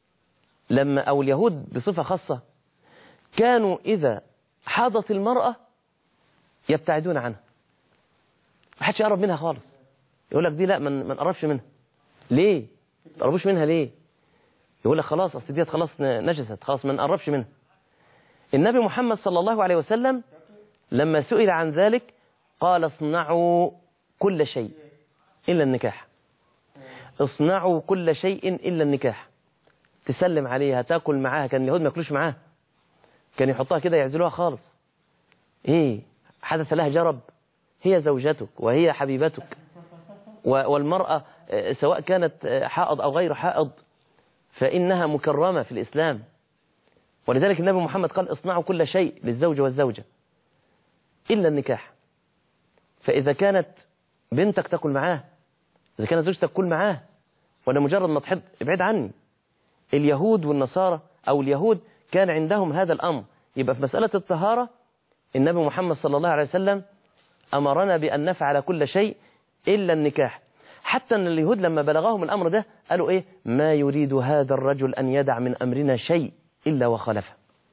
أو اليهود بصفة خاصة كانوا إذا حاضت المرأة يبتعدون عنها، ما حدش يقرب منها خالص. يقول لك دي لا ما نقربش منها. ليه؟ ما تقربوش منها ليه؟ يقول لك خلاص أصل ديت خلاص نجست، خلاص ما نقربش منها. النبي محمد صلى الله عليه وسلم لما سئل عن ذلك قال اصنعوا كل شيء إلا النكاح. اصنعوا كل شيء إلا النكاح. تسلم عليها، تاكل معاها. كان اليهود ما ياكلوش معاها، كان يحطها كده يعزلوها خالص. ايه حدث لها جرب؟ هي زوجتك وهي حبيبتك، والمرأة سواء كانت حائض أو غير حائض فإنها مكرمة في الإسلام. ولذلك النبي محمد قال اصنعوا كل شيء للزوج والزوجة إلا النكاح. فإذا كانت بنتك تاكل معاه، إذا كانت زوجتك تاكل معاه، ولا مجرد ما تحض ابعد عني. اليهود والنصارى أو اليهود كان عندهم هذا الأمر. يبقى في مسألة الطهارة النبي محمد صلى الله عليه وسلم أمرنا بأن نفعل كل شيء إلا النكاح. حتى أن اليهود لما بلغهم الأمر ده قالوا إيه؟ ما يريد هذا الرجل أن يدع من أمرنا شيء إلا وخالفه.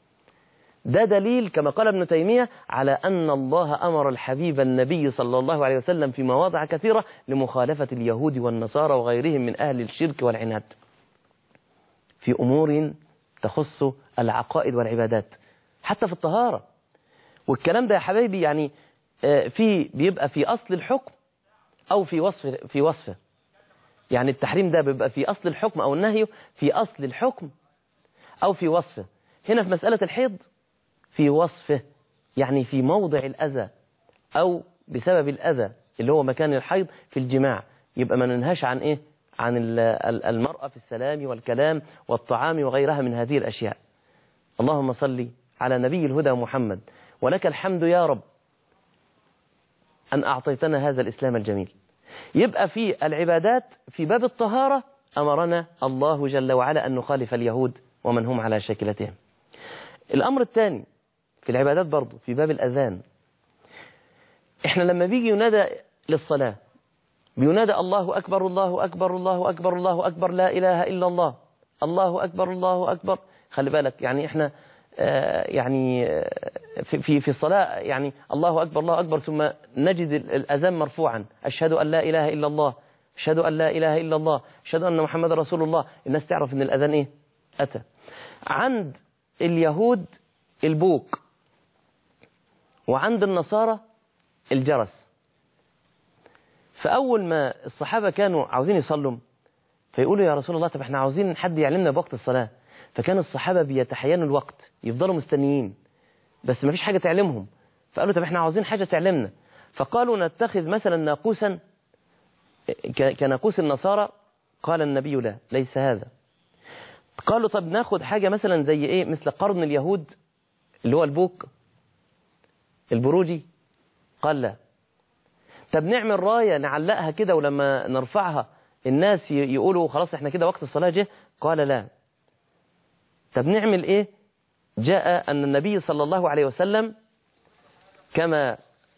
ده دليل كما قال ابن تيمية على أن الله أمر الحبيب النبي صلى الله عليه وسلم في مواضع كثيرة لمخالفة اليهود والنصارى وغيرهم من أهل الشرك والعناد في أمور تخص العقائد والعبادات، حتى في الطهارة. والكلام ده يا حبايبي يعني بيبقى في أصل الحكم أو في وصفه. يعني التحريم ده بيبقى في أصل الحكم أو النهي في أصل الحكم أو في وصفه. هنا في مسألة الحيض في وصفه، يعني في موضع الأذى أو بسبب الأذى اللي هو مكان الحيض في الجماع، يبقى ما ننهاش عن إيه؟ عن المرأة في السلام والكلام والطعام وغيرها من هذه الأشياء. اللهم صل على نبي الهدى محمد، ولك الحمد يا رب أن أعطيتنا هذا الإسلام الجميل. يبقى في العبادات في باب الطهارة أمرنا الله جل وعلا أن نخالف اليهود ومن هم على شاكلتهم. الأمر الثاني في العبادات برضو في باب الأذان، إحنا لما بيجي ينادى للصلاة بينادى الله أكبر الله أكبر الله أكبر الله أكبر لا إله إلا الله، الله أكبر الله أكبر. خلي بالك يعني إحنا في الصلاة يعني الله أكبر الله أكبر ثم نجد الأذان مرفوعا، أشهد أن لا إله إلا الله، أشهد أن لا إله إلا الله، أشهد أن محمد رسول الله. الناس تعرف أن الأذان إيه؟ أتى. عند اليهود البوق، وعند النصارى الجرس. فأول ما الصحابة كانوا عاوزين يصلوا فيقولوا يا رسول الله طب احنا عاوزين حد يعلمنا بوقت الصلاة. فكان الصحابة بيتحينوا الوقت، يفضلوا مستنيين بس ما فيش حاجة تعلمهم. فقالوا طب احنا عاوزين حاجة تعلمنا. فقالوا نتخذ مثلا ناقوسا كناقوس النصارى. قال النبي لا، ليس هذا. قالوا طب ناخد حاجة مثلا زي ايه، مثل قرن اليهود اللي هو البوق البروجي. قال لا. طب نعمل راية نعلقها كده ولما نرفعها الناس يقولوا خلاص احنا كده وقت الصلاة جه. قال لا. طب نعمل ايه؟ جاء أن النبي صلى الله عليه وسلم كما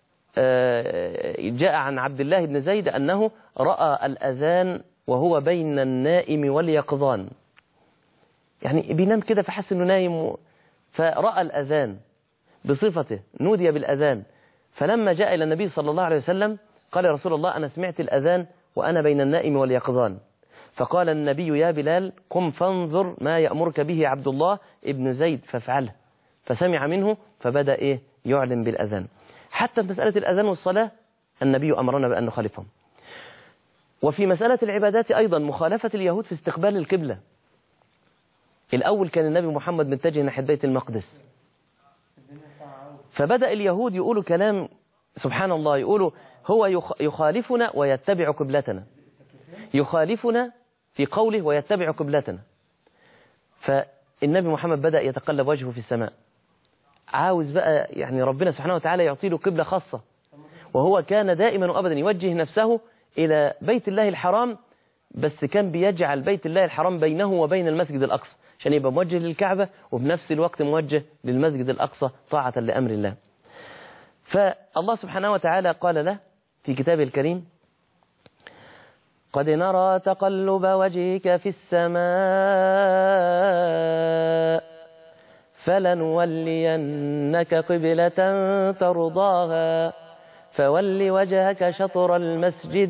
جاء عن عبد الله بن زيد أنه رأى الأذان وهو بين النائم واليقظان، يعني بينام كده فحس أنه نايم فرأى الأذان بصفته، نودي بالأذان. فلما جاء إلى النبي صلى الله عليه وسلم قال يا رسول الله أنا سمعت الأذان وأنا بين النائم واليقظان. فقال النبي يا بلال قم فانظر ما يأمرك به عبد الله ابن زيد فافعله. فسمع منه فبدأ إيه يعلن بالأذان. حتى في مسألة الأذان والصلاة النبي أمرنا بأن نخالفهم. وفي مسألة العبادات أيضا مخالفة اليهود في استقبال القبلة. الأول كان النبي محمد متجه ناحية بيت المقدس، فبدأ اليهود يقولوا كلام سبحان الله، يقولوا هو يخالفنا ويتبع قبلتنا، يخالفنا في قوله ويتبع قبلتنا. فالنبي محمد بدأ يتقلب وجهه في السماء، عاوز بقى يعني ربنا سبحانه وتعالى يعطي له قبلة خاصة. وهو كان دائما وأبدا يوجه نفسه إلى بيت الله الحرام، بس كان بيجعل بيت الله الحرام بينه وبين المسجد الأقصى عشان يبقى موجه للكعبة وبنفس الوقت موجه للمسجد الأقصى طاعة لأمر الله. فالله سبحانه وتعالى قال له في كتابه الكريم قد نرى تقلب وجهك في السماء فلنولينك قبلة ترضاها فول وجهك شطر المسجد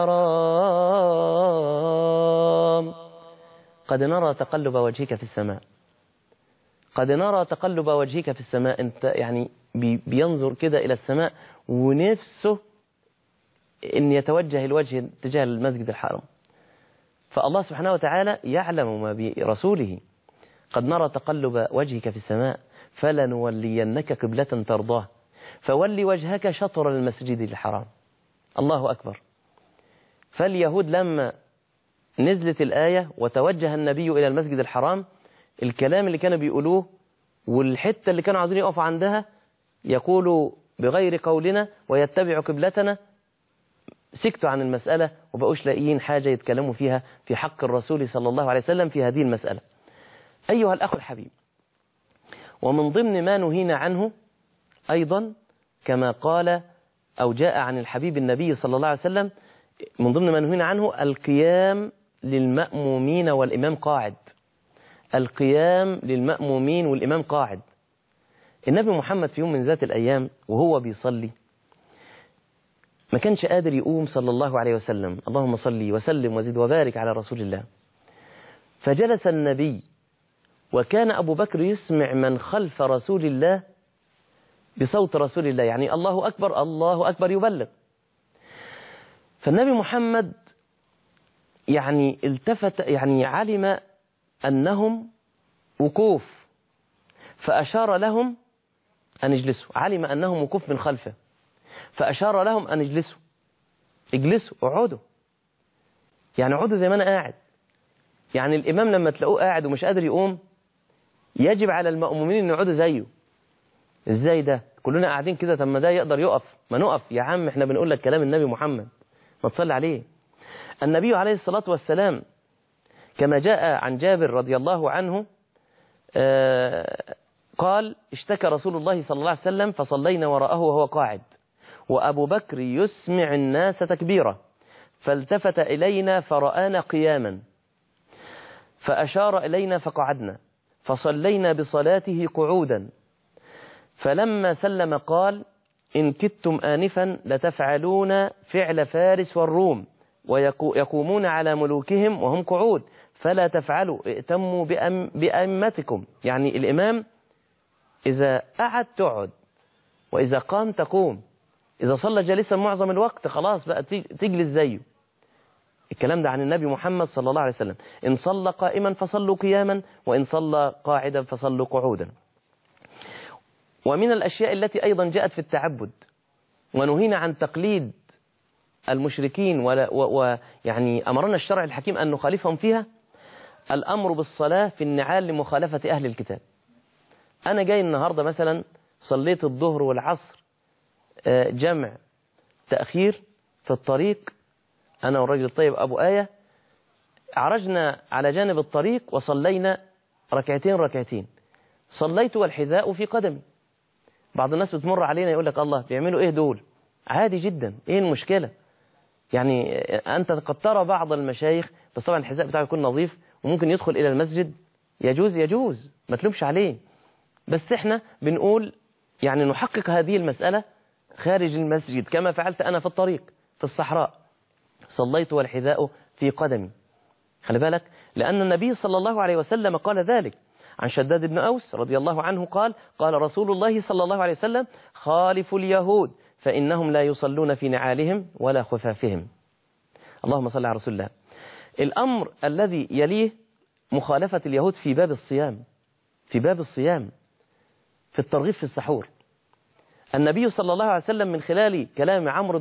الحرام. قد نرى تقلب وجهك في السماء، قد نرى تقلب وجهك في السماء. انت يعني بينظر كده إلى السماء ونفسه ان يتوجه الوجه تجاه المسجد الحرام. فالله سبحانه وتعالى يعلم ما برسوله. قد نرى تقلب وجهك في السماء فلنولينك قبلة ترضاه فول وجهك شطر المسجد الحرام. الله أكبر. فاليهود لما نزلت الآية وتوجه النبي إلى المسجد الحرام، الكلام اللي كانوا بيقولوه والحتة اللي كانوا عاوزين يقفوا عندها يقولوا بغير قولنا ويتبع قبلتنا، سكتوا عن المسألة وبقوش لاقيين حاجة يتكلموا فيها في حق الرسول صلى الله عليه وسلم في هذه المسألة. أيها الأخ الحبيب، ومن ضمن ما نهينا عنه أيضا كما قال أو جاء عن الحبيب النبي صلى الله عليه وسلم، من ضمن ما نهينا عنه القيام للمأمومين والإمام قاعد. القيام للمأمومين والإمام قاعد. النبي محمد في يوم من ذات الأيام وهو بيصلي ما كانش قادر يقوم صلى الله عليه وسلم، اللهم صلي وسلم وزد وبارك على رسول الله. فجلس النبي وكان أبو بكر يسمع من خلف رسول الله بصوت رسول الله، يعني الله أكبر الله أكبر يبلغ. فالنبي محمد يعني التفت، يعني علم أنهم وقوف فأشار لهم أن اجلسوا، علم أنهم وقوف من خلفه فأشار لهم أن اجلسوا، اجلسوا اقعدوا، يعني اقعدوا زي ما أنا قاعد. يعني الإمام لما تلاقوه قاعد ومش قادر يقوم يجب على المأمومين أن يقعدوا زيه. إزاي ده؟ كلنا قاعدين كده، طب ما ده يقدر يقف، ما نقف يا عم، احنا بنقول لك كلام النبي محمد، ما تصلي عليه. النبي عليه الصلاة والسلام كما جاء عن جابر رضي الله عنه قال: اشتكى رسول الله صلى الله عليه وسلم فصلينا وراءه وهو قاعد، وأبو بكر يسمع الناس تكبيره، فالتفت إلينا فرآنا قياما فأشار إلينا فقعدنا، فصلينا بصلاته قعودا، فلما سلم قال: إن كدتم آنفا لتفعلون فعل فارس والروم ويقومون على ملوكهم وهم قعود، فلا تفعلوا، ائتموا بأئمتكم. يعني الإمام إذا قعد تقعد، وإذا قام تقوم، إذا صلى جالسا معظم الوقت خلاص بقى تجلس زيه. الكلام ده عن النبي محمد صلى الله عليه وسلم. إن صلى قائما فصلوا قياما، وإن صلى قاعدا فصلوا قعودا. ومن الأشياء التي أيضا جاءت في التعبد ونهينا عن تقليد المشركين ويعني أمرنا الشرع الحكيم أن نخالفهم فيها، الأمر بالصلاة في النعال لمخالفة أهل الكتاب. أنا جاي النهاردة مثلا صليت الظهر والعصر جمع تأخير في الطريق، أنا والرجل الطيب أبو آية، عرجنا على جانب الطريق وصلينا ركعتين، صليت والحذاء في قدمي. بعض الناس بتمر علينا يقول لك: الله بيعملوا إيه دول؟ عادي جدا، إيه المشكلة؟ يعني أنت قد ترى بعض المشايخ، بس طبعا الحذاء بتاعه يكون نظيف وممكن يدخل إلى المسجد، يجوز ما تلومش عليه. بس احنا بنقول يعني نحقق هذه المسألة خارج المسجد، كما فعلت أنا في الطريق في الصحراء، صليت والحذاء في قدمي. خلي بالك، لأن النبي صلى الله عليه وسلم قال ذلك عن شداد بن أوس رضي الله عنه قال: قال رسول الله صلى الله عليه وسلم: خالفوا اليهود فإنهم لا يصلون في نعالهم ولا خفافهم. اللهم صل على رسول الله. الأمر الذي يليه مخالفة اليهود في باب الصيام، في الترغيب في السحور. النبي صلى الله عليه وسلم من خلال كلام عمرو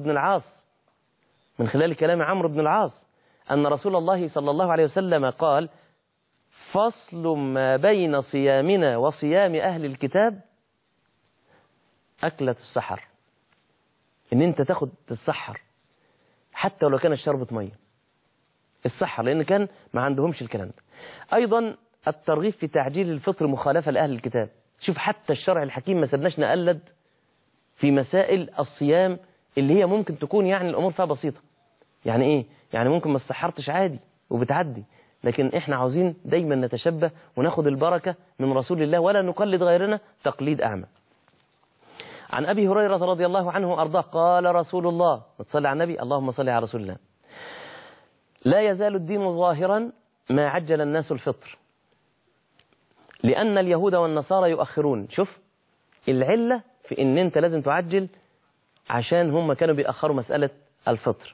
بن العاص أن رسول الله صلى الله عليه وسلم قال: فصل ما بين صيامنا وصيام أهل الكتاب أكلة السحر. إن أنت تاخد السحر حتى ولو كانت شربة مية، السحر، لأن كان ما عندهمش الكلام ده. أيضا الترغيب في تعجيل الفطر مخالفة لأهل الكتاب. شوف حتى الشرع الحكيم ما سبناش نقلد في مسائل الصيام اللي هي ممكن تكون يعني الأمور فيها بسيطة. يعني إيه؟ يعني ممكن ما استحرتش عادي وبتعدي، لكن إحنا عاوزين دايما نتشبه وناخد البركة من رسول الله ولا نقلد غيرنا تقليد أعمى. عن أبي هريرة رضي الله عنه وأرضاه قال رسول الله، وتصلي على النبي، اللهم صل على رسول الله: لا يزال الدين ظاهرا ما عجل الناس الفطر، لأن اليهود والنصارى يؤخرون. شوف العلة في إن أنت لازم تعجل، عشان هم كانوا بيأخروا مسألة الفطر.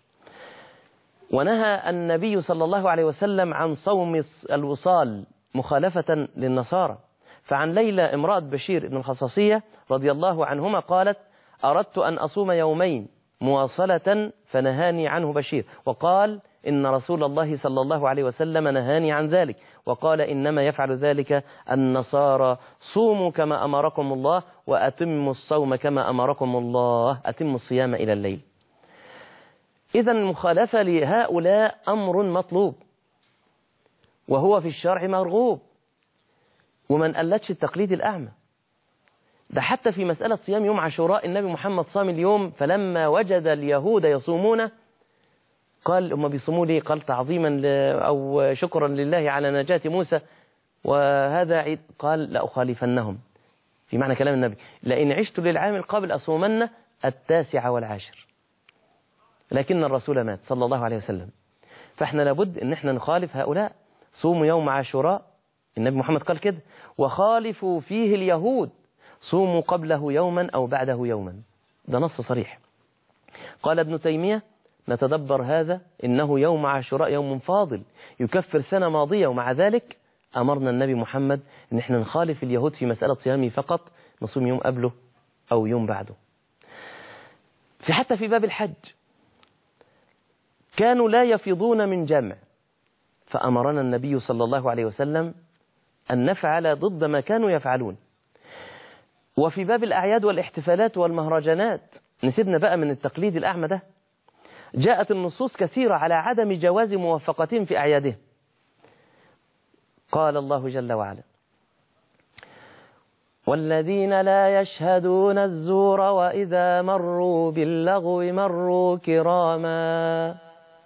ونهى النبي صلى الله عليه وسلم عن صوم الوصال مخالفة للنصارى. فعن ليلى امرأة بشير بن الخصاصية رضي الله عنهما قالت: أردت أن أصوم يومين مواصلة فنهاني عنه بشير، وقال: إن رسول الله صلى الله عليه وسلم نهاني عن ذلك، وقال: إنما يفعل ذلك النصارى، صوموا كما أمركم الله وأتموا الصوم كما أمركم الله، أتموا الصيام إلى الليل. إذا المخالفة لهؤلاء أمر مطلوب وهو في الشرع مرغوب، ومن قلتش التقليد الأعمى. ده حتى في مسألة صيام يوم عاشوراء النبي محمد صام اليوم، فلما وجد اليهود يصومون قال: هم بيصوموا ليه؟ قال: تعظيما أو شكرا لله على نجاة موسى وهذا عيد. قال: لأخالفنهم، في معنى كلام النبي: لئن عشت للعام القابل أصومن 9 والعاشر. لكن الرسول مات صلى الله عليه وسلم، فاحنا لابد ان احنا نخالف هؤلاء. صوموا يوم عاشوراء، النبي محمد قال كده، وخالفوا فيه اليهود، صوموا قبله يوما أو بعده يوما. ده نص صريح. قال ابن تيمية: نتدبر هذا، إنه يوم عاشوراء يوم فاضل يكفر سنة ماضية، ومع ذلك أمرنا النبي محمد إن احنا نخالف اليهود في مسألة صيامه فقط، نصوم يوم قبله أو يوم بعده. حتى في باب الحج كانوا لا يفيضون من جمع، فأمرنا النبي صلى الله عليه وسلم أن نفعل ضد ما كانوا يفعلون. وفي باب الأعياد والاحتفالات والمهرجانات، نسيبنا بقى من التقليد الأعمى ده، جاءت النصوص كثيرة على عدم جواز موافقتهم في أعيادهم. قال الله جل وعلا: والذين لا يشهدون الزور وإذا مروا باللغو مروا كراما.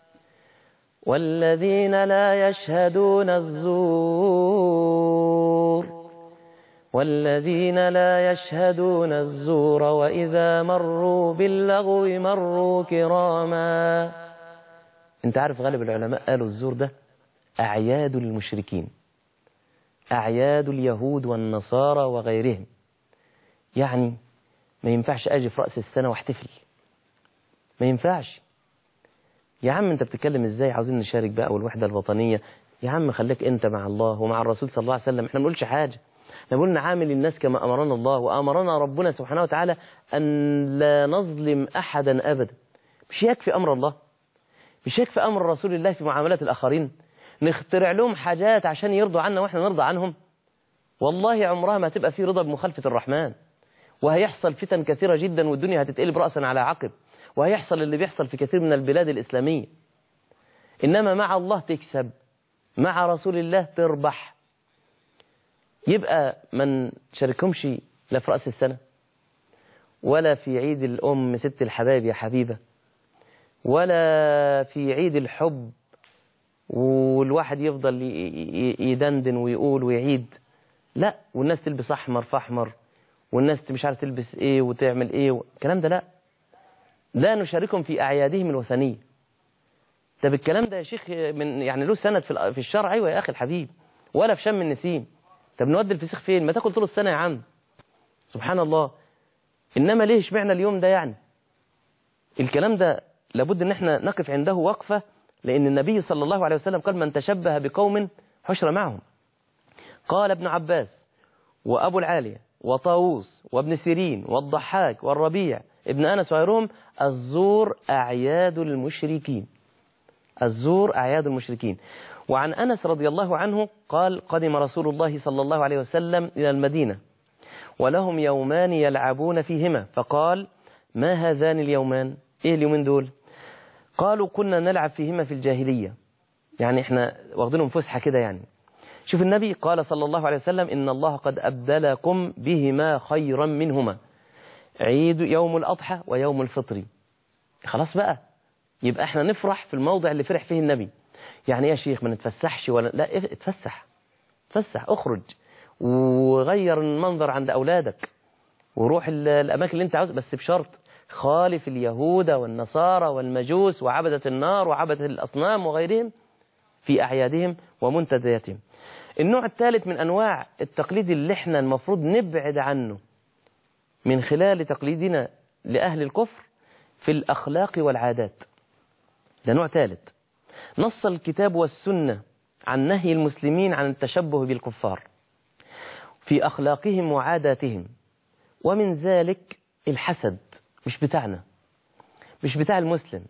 والذين لا يشهدون الزور والذين لا يشهدون الزور وإذا مروا باللغو مروا كراما. انت عارف غالب العلماء قالوا الزور ده أعياد المشركين، أعياد اليهود والنصارى وغيرهم. يعني ما ينفعش أجي في رأس السنة واحتفل، ما ينفعش. يا عم انت بتتكلم ازاي؟ عاوزين نشارك بقى والوحدة الوطنية. يا عم خليك انت مع الله ومع الرسول صلى الله عليه وسلم، احنا ما بنقولش حاجة، احنا بنقول نعامل الناس كما أمرنا الله وأمرنا ربنا سبحانه وتعالى أن لا نظلم أحدا أبدا. مش يكفي أمر الله؟ مش يكفي أمر رسول الله في معاملات الآخرين؟ نخترع لهم حاجات عشان يرضوا عنا وإحنا نرضى عنهم؟ والله عمرها ما تبقى في رضا بمخالفة الرحمن، وهيحصل فتن كثيرة جدا والدنيا هتتقلب رأسا على عقب، وهيحصل اللي بيحصل في كثير من البلاد الإسلامية. إنما مع الله تكسب، مع رسول الله تربح. يبقى من شاركهمش لا في رأس السنة ولا في عيد الأم ست الحبايب يا حبيبة، ولا في عيد الحب والواحد يفضل يدندن ويقول ويعيد، لا، والناس تلبس أحمر في أحمر، والناس مش عارف تلبس إيه وتعمل إيه، الكلام ده لا نشاركهم في أعيادهم الوثنية. طب الكلام ده يا شيخ من يعني له سند في الشرع؟ أيوة يا أخي الحبيب، ولا في شم النسيم. طب نودي الفسيخ فين؟ ما تاكل طول السنة يا عم. سبحان الله. إنما ليه اشمعنى اليوم ده يعني؟ الكلام ده لابد ان احنا نقف عنده وقفة، لأن النبي صلى الله عليه وسلم قال: من تشبه بقوم حشر معهم. قال ابن عباس وأبو العالية وطاووس وابن سيرين والضحاك والربيع ابن أنس وغيرهم: الزور أعياد المشركين، الزور أعياد المشركين. وعن أنس رضي الله عنه قال: قدم رسول الله صلى الله عليه وسلم إلى المدينة ولهم يومان يلعبون فيهما، فقال: ما هذان اليومان؟ إيه اليومين دول؟ قالوا: كنا نلعب فيهما في الجاهلية، يعني إحنا واخدينهم فسحة كده يعني. شوف النبي قال صلى الله عليه وسلم: إن الله قد أبدلكم بهما خيرا منهما، عيد يوم الأضحى ويوم الفطر. خلاص بقى، يبقى إحنا نفرح في الموضع اللي فرح فيه النبي. يعني يا شيخ ما نتفسحش ولا لا؟ اتفسح، اخرج وغير المنظر عند أولادك وروح الأماكن اللي انت عاوز، بس بشرط: خالف اليهود والنصارى والمجوس وعبدة النار وعبدة الأصنام وغيرهم في أعيادهم ومنتدياتهم. النوع الثالث من أنواع التقليد اللي احنا المفروض نبعد عنه من خلال تقليدنا لأهل الكفر في الأخلاق والعادات. ده نوع ثالث. نص الكتاب والسنة عن نهي المسلمين عن التشبه بالكفار في أخلاقهم وعاداتهم، ومن ذلك الحسد. مش بتاعنا، مش بتاع المسلم.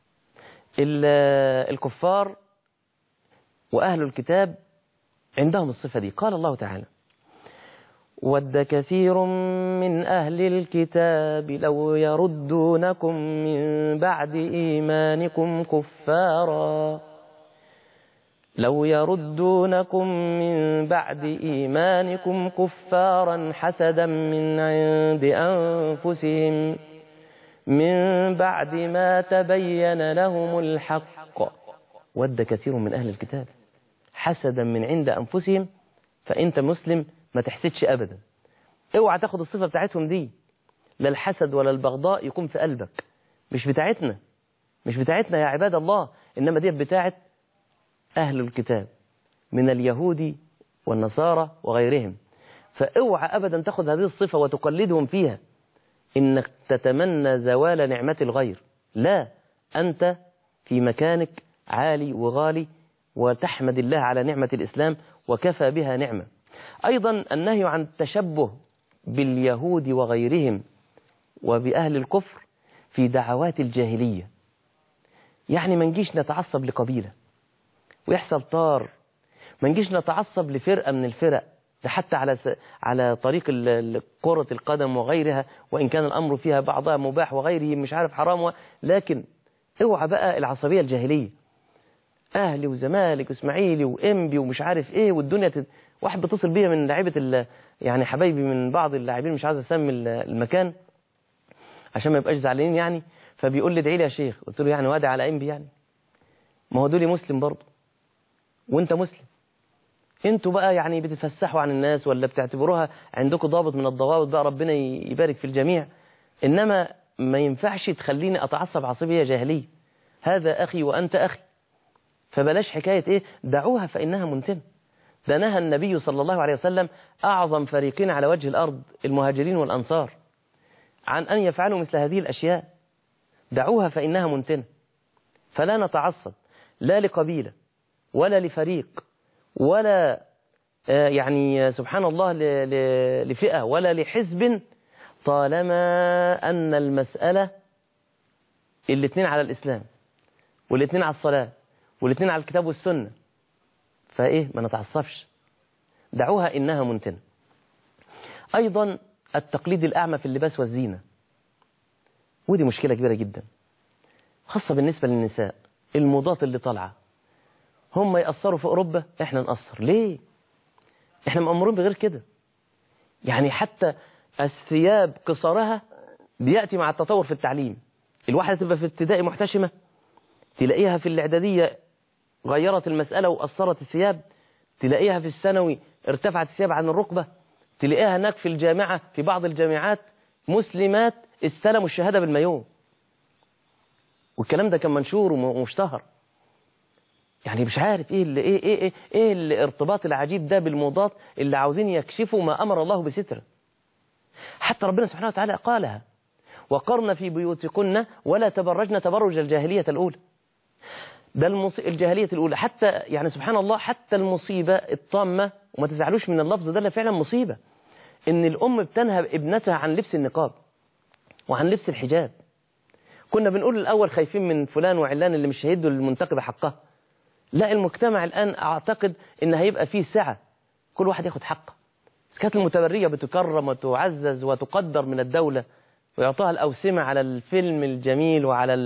الكفار وأهل الكتاب عندهم الصفة دي. قال الله تعالى: ود كثير من أهل الكتاب لو يردونكم من بعد إيمانكم كفارا، لو يردونكم من بعد إيمانكم كفارا حسدا من عند أنفسهم من بعد ما تبين لهم الحق. ود كثير من أهل الكتاب حسدا من عند أنفسهم. فأنت مسلم ما تحسدش أبدا، اوعى تاخد الصفة بتاعتهم دي، لا الحسد ولا البغضاء يكون في قلبك. مش بتاعتنا، مش بتاعتنا يا عباد الله، إنما دي بتاعت أهل الكتاب من اليهود والنصارى وغيرهم. فاوعى أبدا تاخد هذه الصفة وتقلدهم فيها، إنك تتمنى زوال نعمة الغير. لا، أنت في مكانك عالي وغالي، وتحمد الله على نعمة الإسلام وكفى بها نعمة. أيضا النهي عن التشبه باليهود وغيرهم وبأهل الكفر في دعوات الجاهلية. يعني ما نجيش نتعصب لقبيلة ويحصل طار، ما نجيش نتعصب لفرقة من الفرق، ده حتى على طريق كرة القدم وغيرها، وإن كان الأمر فيها بعضها مباح وغيره مش عارف حرام، لكن اوعى بقى العصبية الجاهلية، أهلي وزمالك وإسماعيلي وإنبي ومش عارف إيه والدنيا واحد بتصل بيا من لاعيبة يعني حبايبي من بعض اللاعبين، مش عايز أسمي المكان عشان ما يبقاش زعلانين يعني، فبيقول لي ادعي لي يا شيخ. قلت له يعني وادي على إنبي يعني؟ ما هو دولي مسلم برضه وانت مسلم، انتوا بقى يعني بتتفسحوا عن الناس ولا بتعتبروها عندكم ضابط من الضوابط بقى، ربنا يبارك في الجميع، انما ما ينفعش تخليني اتعصب عصبية جاهلية. هذا اخي وانت اخي، فبلاش حكاية ايه دعوها فانها منتنة. ده نهى النبي صلى الله عليه وسلم اعظم فريقين على وجه الارض المهاجرين والانصار عن ان يفعلوا مثل هذه الاشياء. دعوها فانها منتنة، فلا نتعصب لا لقبيلة ولا لفريق ولا يعني سبحان الله لفئة ولا لحزب، طالما أن المسألة الاثنين على الإسلام والاثنين على الصلاة والاثنين على الكتاب والسنة، فإيه ما نتعصبش، دعوها إنها منتنة. أيضا التقليد الأعمى في اللباس والزينة، ودي مشكلة كبيرة جدا خاصة بالنسبة للنساء. الموضات اللي طالعة، هم يأثروا في أوروبا إحنا نأثر ليه؟ إحنا مأمورين بغير كده. يعني حتى الثياب قصرها بيأتي مع التطور في التعليم. الواحدة تبقى في ابتدائي محتشمة، تلاقيها في الإعدادية غيرت المسألة وأثرت الثياب، تلاقيها في الثانوي ارتفعت الثياب عن الركبة، تلاقيها هناك في الجامعة في بعض الجامعات مسلمات استلموا الشهادة بالمايوه، والكلام ده كان منشور ومشتهر. يعني مش عارف ايه الارتباط العجيب ده بالموضات اللي عاوزين يكشفوا ما امر الله بستره. حتى ربنا سبحانه وتعالى قالها: وقرن في بيوتكن ولا تبرجن تبرج الجاهلية الأولى. ده الجاهلية الأولى. حتى يعني سبحان الله، حتى المصيبة الطامة، وما تزعلوش من اللفظ ده اللي فعلا مصيبة، إن الأم بتنهى ابنتها عن لبس النقاب وعن لبس الحجاب. كنا بنقول الأول خايفين من فلان وعلان اللي مش هيدوا للمنتقبة حقها. لا، المجتمع الآن أعتقد إن هيبقى فيه سعة، كل واحد ياخد حقه. كانت المتبرية بتكرم وتعزز وتقدر من الدولة ويعطاها الأوسمة على الفيلم الجميل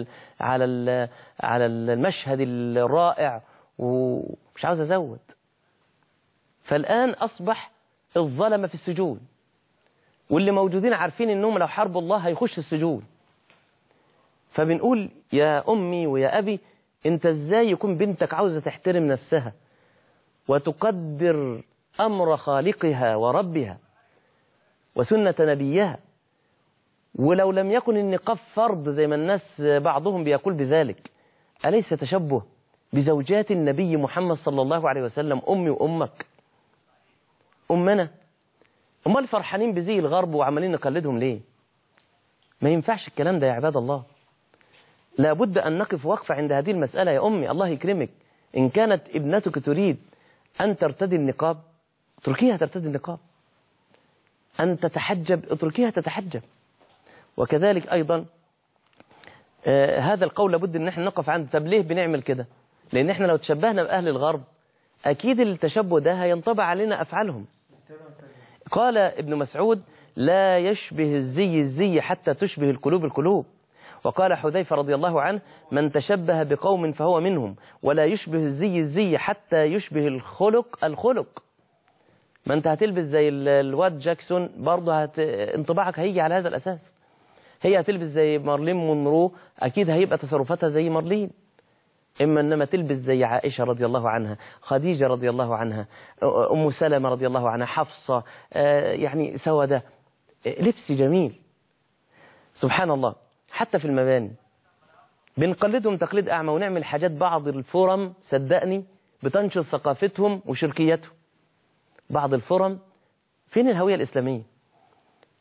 على المشهد الرائع، ومش عاوز أزود. فالآن أصبح الظلمة في السجون، واللي موجودين عارفين إنهم لو حاربوا الله هيخش السجون. فبنقول يا أمي ويا أبي، أنت إزاي يكون بنتك عاوزة تحترم نفسها وتقدر أمر خالقها وربها وسنة نبيها، ولو لم يكن النقاب فرض زي ما الناس بعضهم بيقول بذلك، أليس تشبه بزوجات النبي محمد صلى الله عليه وسلم؟ أمي وأمك، أمنا، أمال فرحانين بزي الغرب وعمالين نقلدهم ليه؟ ما ينفعش الكلام ده يا عباد الله. لابد أن نقف وقفة عند هذه المسألة. يا أمي الله يكرمك، إن كانت ابنتك تريد أن ترتدي النقاب اتركيها ترتدي النقاب، أن تتحجب اتركيها تتحجب. وكذلك أيضا هذا القول لابد أن احنا نقف عنده. طب ليه بنعمل كده؟ لأن احنا لو تشبهنا بأهل الغرب أكيد التشبه ده هينطبع علينا أفعالهم. قال ابن مسعود: لا يشبه الزي حتى تشبه القلوب القلوب. وقال حذيفة رضي الله عنه: من تشبه بقوم فهو منهم، ولا يشبه الزي حتى يشبه الخلق الخلق. ما انت هتلبس زي الواد جاكسون برضه انطباعك هيجي على هذا الأساس. هي هتلبس زي مارلين مونرو أكيد هيبقى تصرفاتها زي مارلين. إنما تلبس زي عائشة رضي الله عنها، خديجة رضي الله عنها، أم سلمة رضي الله عنها، حفصة، يعني سودة، لبس جميل. سبحان الله. حتى في المباني بنقلدهم تقليد أعمى ونعمل حاجات بعض الفرم صدقني بتنشر ثقافتهم وشركيتهم. بعض الفرم فين الهوية الإسلامية؟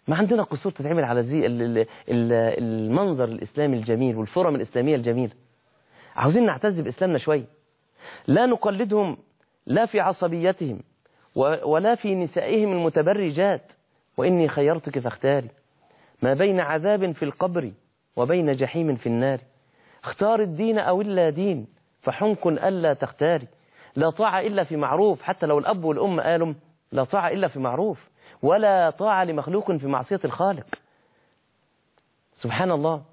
ما عندنا قصور تتعمل على زي المنظر الإسلامي الجميل والفرم الإسلامية الجميلة. عاوزين نعتز بإسلامنا شوي، لا نقلدهم لا في عصبيتهم ولا في نسائهم المتبرجات. وإني خيرتك فاختاري ما بين عذاب في القبر وبين جحيم في النار. اختار الدين أو إلا دين فحنك ألا تختاري. لا طاعة إلا في معروف، حتى لو الأب والأم قالوا لا طاعة إلا في معروف، ولا طاعة لمخلوق في معصية الخالق. سبحان الله.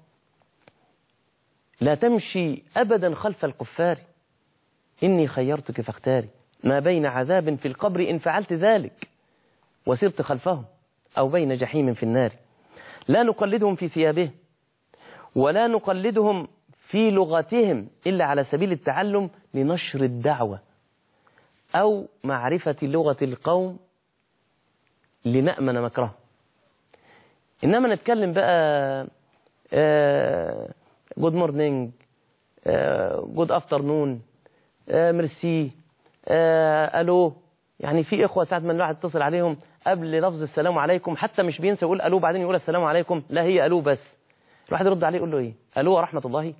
لا تمشي أبدا خلف الكفار. إني خيرتك فاختاري ما بين عذاب في القبر إن فعلت ذلك وسرت خلفهم أو بين جحيم في النار. لا نقلدهم في ثيابهم ولا نقلدهم في لغتهم إلا على سبيل التعلم لنشر الدعوة أو معرفة لغة القوم لنأمن مكره. إنما نتكلم بقى جود مورنينج، جود افترنون، ميرسي، الو. يعني في اخوه ساعه ما الواحد يتصل عليهم قبل لفظ السلام عليكم حتى مش بينسى يقول الو بعدين يقول السلام عليكم، لا هي الو بس. الواحد يرد عليه يقول له ايه؟ الو ورحمه الله.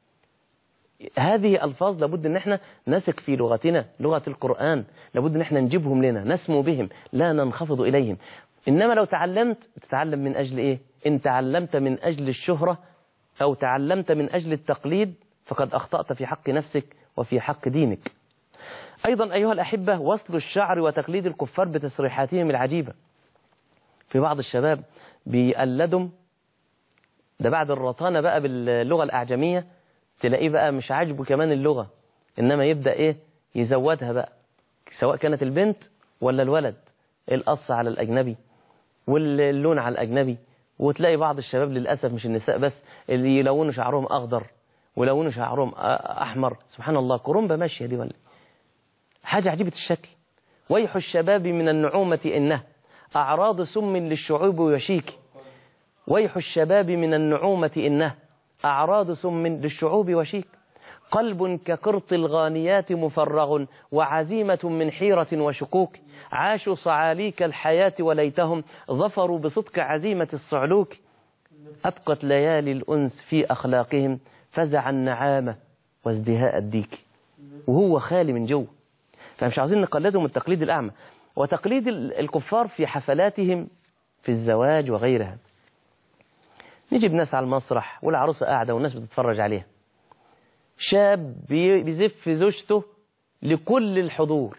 هذه الفاظ لابد ان احنا نثق في لغتنا، لغه القران، لابد ان احنا نجيبهم لنا نسمو بهم لا ننخفض اليهم. انما لو تعلمت تتعلم من اجل ايه؟ ان تعلمت من اجل الشهره أو تعلمت من أجل التقليد فقد أخطأت في حق نفسك وفي حق دينك. أيضا أيها الأحبة، وصل الشعر وتقليد الكفار بتصريحاتهم العجيبة. في بعض الشباب بيقلدهم، ده بعد الرطانة بقى باللغة الأعجمية تلاقيه بقى مش عاجبه كمان اللغة، إنما يبدأ إيه؟ يزودها بقى، سواء كانت البنت ولا الولد، القص على الأجنبي واللون على الأجنبي. وتلاقي بعض الشباب للأسف مش النساء بس اللي يلونوا شعرهم أخضر ولونوا شعرهم أحمر. سبحان الله، كرومبة ماشية دي ولا حاجة عجيبة الشكل. ويح الشباب من النعومة إنه أعراض سم للشعوب وشيك. ويح الشباب من النعومة إنه أعراض سم للشعوب وشيك. قلب كقرط الغانيات مفرغ وعزيمة من حيرة وشكوك. عاشوا صعاليك الحياة وليتهم ظفروا بصدق عزيمة الصعلوك. أبقت ليالي الأنس في أخلاقهم فزع النعامة وازدهاء الديك. وهو خالي من جوه. فمش عاوزين نقلدهم التقليد الأعمى. وتقليد الكفار في حفلاتهم في الزواج وغيرها. نجيب ناس على المسرح والعروسة قاعدة والناس بتتفرج عليها، شاب بيزف زوجته لكل الحضور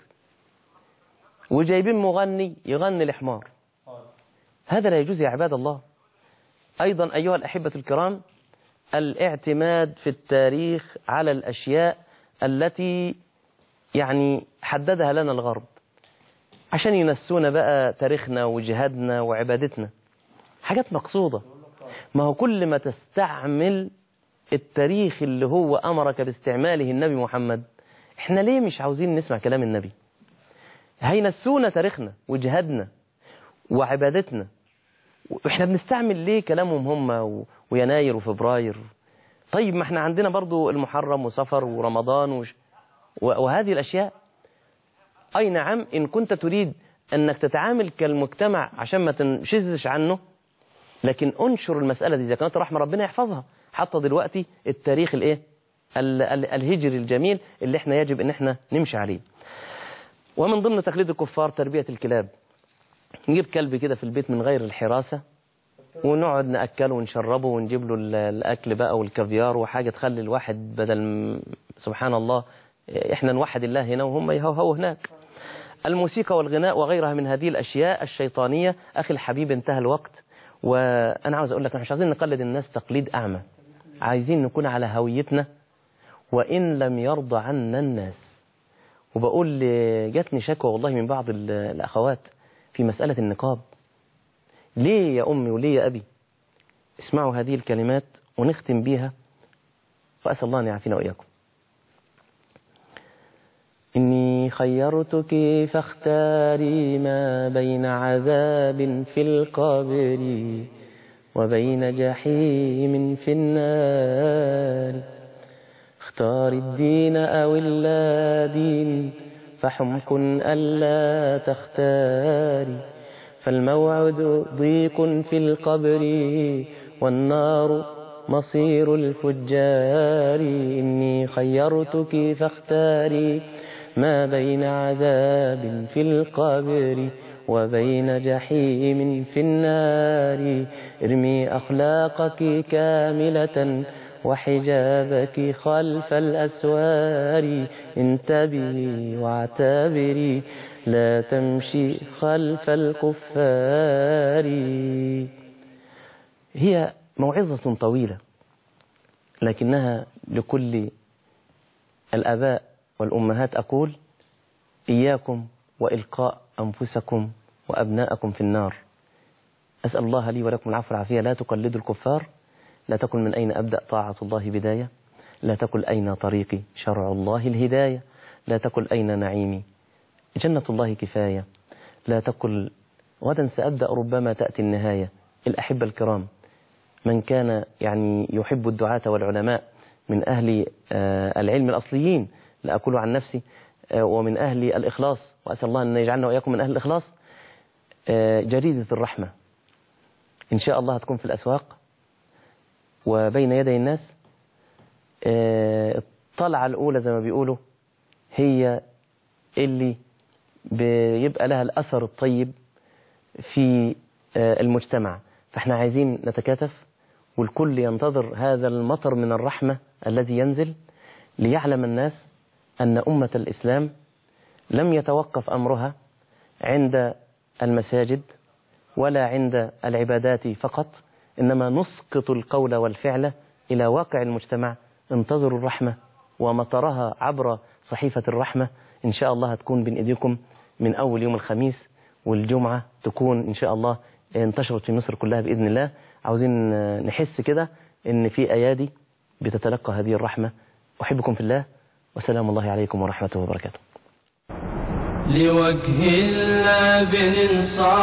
وجايبين مغني يغني الحمار. هذا لا يجوز يا عباد الله. أيضا أيها الأحبة الكرام، الاعتماد في التاريخ على الأشياء التي يعني حددها لنا الغرب عشان ينسونا بقى تاريخنا وجهادنا وعبادتنا. حاجات مقصودة. ما هو كل ما تستعمل التاريخ اللي هو أمرك باستعماله النبي محمد، احنا ليه مش عاوزين نسمع كلام النبي؟ هينسونا تاريخنا وجهادنا وعبادتنا، واحنا بنستعمل ليه كلامهم هم ويناير وفبراير؟ طيب ما احنا عندنا برضو المحرم وصفر ورمضان وهذه الأشياء. أي نعم، إن كنت تريد أنك تتعامل كالمجتمع عشان ما تنشزش عنه، لكن انشر المسألة دي. إذا كانت رحمة ربنا يحفظها. حتى دلوقتي التاريخ الايه الهجري الجميل اللي احنا يجب ان احنا نمشي عليه. ومن ضمن تقليد الكفار تربية الكلاب. نجيب كلب كده في البيت من غير الحراسة ونقعد نأكله ونشربه ونجيب له الأكل بقى والكافيار وحاجة تخلي الواحد بدل سبحان الله احنا نوحد الله هنا وهم يهوهوا هناك. الموسيقى والغناء وغيرها من هذه الأشياء الشيطانية. أخي الحبيب، انتهى الوقت، وأنا عاوز أقول لك مش عايزين نقلد الناس تقليد أعمى. عايزين نكون على هويتنا وإن لم يرضى عنا الناس. وبقول جاتني شكوى والله من بعض الأخوات في مسألة النقاب. ليه يا أمي وليه يا أبي؟ اسمعوا هذه الكلمات ونختم بيها وأسأل الله أن يعافينا وإياكم. إني خيرتك فاختاري ما بين عذاب في القبر وبين جحيم في النار. اختار الدين أو اللا دين فحمك ألا تختاري. فالموعد ضيق في القبر والنار مصير الفجار. إني خيرتك فاختاري ما بين عذاب في القبر وبين جحيم في النار. ارمي أخلاقك كاملة وحجابك خلف الأسوار. انتبهي واعتبري لا تمشي خلف الكفار. هي موعظة طويلة لكنها لكل الآباء والأمهات أقول: إياكم وإلقاء أنفسكم وأبناءكم في النار. أسأل الله لي ولكم العفو والعافية. لا تقلدوا الكفار. لا تقل من أين أبدأ طاعة الله بداية. لا تقل أين طريقي شرع الله الهداية. لا تقل أين نعيمي جنة الله كفاية. لا تقل غدا سأبدأ ربما تأتي النهاية. الأحبة الكرام، من كان يعني يحب الدعاة والعلماء من أهل العلم الأصليين، لا أقول عن نفسي، ومن أهل الإخلاص، وأسأل الله أن يجعلنا وإياكم من أهل الإخلاص، جريدة الرحمة إن شاء الله هتكون في الأسواق وبين يدي الناس. الطلعة الأولى زي ما بيقولوا هي اللي بيبقى لها الأثر الطيب في المجتمع. فاحنا عايزين نتكاتف والكل ينتظر هذا المطر من الرحمة الذي ينزل، ليعلم الناس أن أمة الإسلام لم يتوقف أمرها عند المساجد ولا عند العبادات فقط، إنما نسقط القول والفعل إلى واقع المجتمع. انتظروا الرحمة ومطرها عبر صحيفة الرحمة إن شاء الله هتكون بين إيديكم من أول يوم الخميس، والجمعة تكون إن شاء الله انتشرت في مصر كلها بإذن الله. عاوزين نحس كده إن في أيادي بتتلقى هذه الرحمة. أحبكم في الله، وسلام الله عليكم ورحمته وبركاته. لوجه الله بننصاع